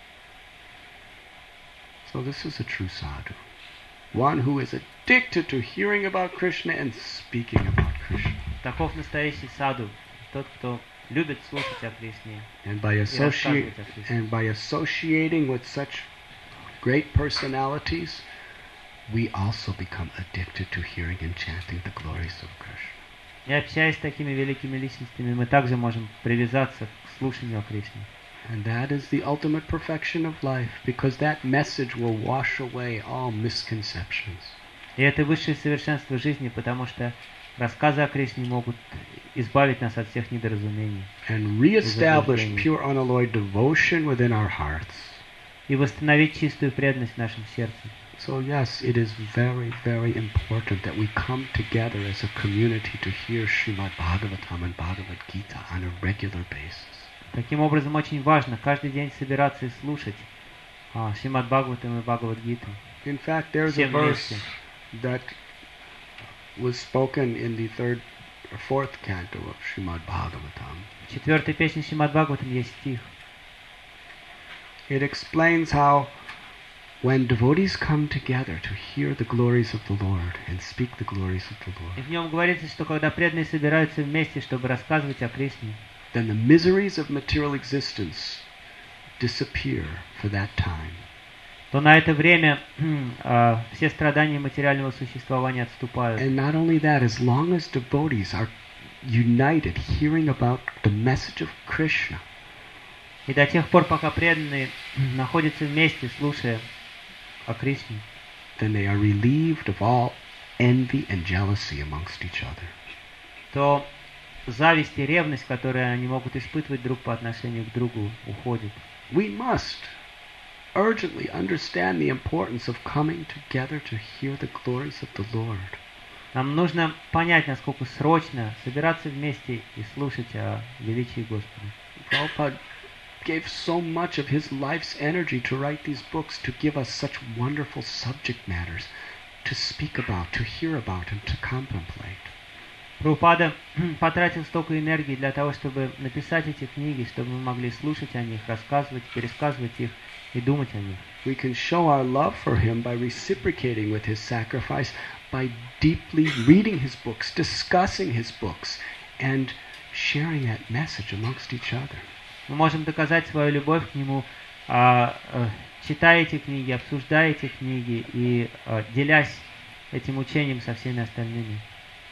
So this is a true sadhu. One who is addicted to hearing about Krishna and speaking about Krishna. Таков настоящий саду, тот, кто любит слушать о Кришне And by, и associ- рассказывать о Кришне. and by associating with such great personalities, we also become addicted to hearing and chanting the glories of Krishna. И общаясь с такими великими личностями, мы также можем привязаться к слушанию о Кришне. And that is the ultimate perfection of life, because that message will wash away all misconceptions. И это высшее совершенство жизни, потому что рассказы о Кришне могут избавить нас от всех недоразумений. And reestablish pure unalloyed devotion within our hearts. И восстановить чистую преданность в нашем сердце. So yes, it is very, very important that we come together as a community to hear Srimad Bhagavatam and Bhagavad Gita on a regular basis. Таким образом, очень важно каждый день собираться и слушать а, Шримад Бхагаватам и Бхагавад-гиту. In fact, there's a verse that was spoken in the third or fourth canto of Srimad Bhagavatam. В четвертой песне Шримад Бхагаватам есть стих. It explains how when devotees come together to hear the glories of the Lord and speak the glories of the И Lord, в нем говорится, что когда преданные собираются вместе, чтобы рассказывать о Кришне, then the miseries of material existence disappear for that time. то на это время э, все страдания материального существования отступают. And not only that, as long as devotees are united hearing about the message of Krishna, И до тех пор, пока преданные находятся вместе, слушая о Кришне, then they are relieved of all envy and jealousy amongst each other. то зависть и ревность, которые они могут испытывать друг по отношению к другу, уходит. We must urgently understand the importance of coming together to hear the glories of the Lord. Нам нужно понять, насколько срочно собираться вместе и слушать о величии Господа. Prabhupada gave so much of his life's energy to write these books, to give us such wonderful subject matters to speak about, to hear about, and to contemplate. Прабхупада потратил столько энергии для того, чтобы написать эти книги, чтобы мы могли слушать о них, рассказывать, пересказывать их и думать о них. We can show our love for him by reciprocating with his sacrifice, by deeply reading his books, discussing his books, and sharing that message amongst each other. Мы можем доказать свою любовь к нему, а, а, читая эти книги, обсуждая эти книги и а, делясь этим учением со всеми остальными.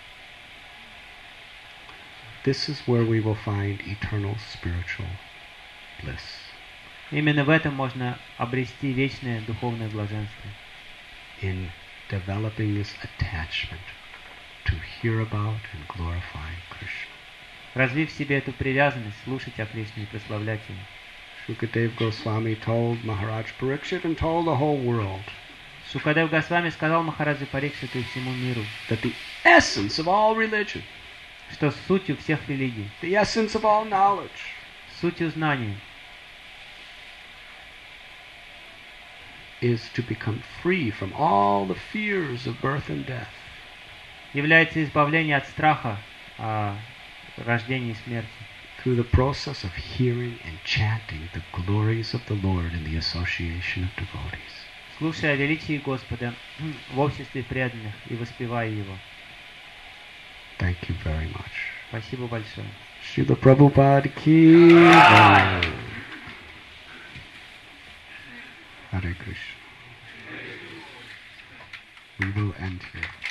This is where we will find eternal spiritual bliss. Именно в этом можно обрести вечное духовное блаженство. In developing this attachment to hear about and glorify Krishna. Развив в себе эту привязанность, слушать о Кришне и прославлять Его. Shukadeva Goswami told Maharaj Parikshit and told the whole world Шукадев Госвами сказал Махараджи Парикшиту и всему миру, that the essence of all religion, что сутью всех религий, the essence of all knowledge, сутью знания, is to become free from all the fears of birth and death. является избавление от страха а, рождения и смерти. Through the process of hearing and chanting the glories of the Lord in the association of devotees. Слушая о величии Господа в обществе преданных и воспевая Его. Thank you very much. Спасибо большое. Srila Prabhupada ki jai. Hare Krishna. We will end here.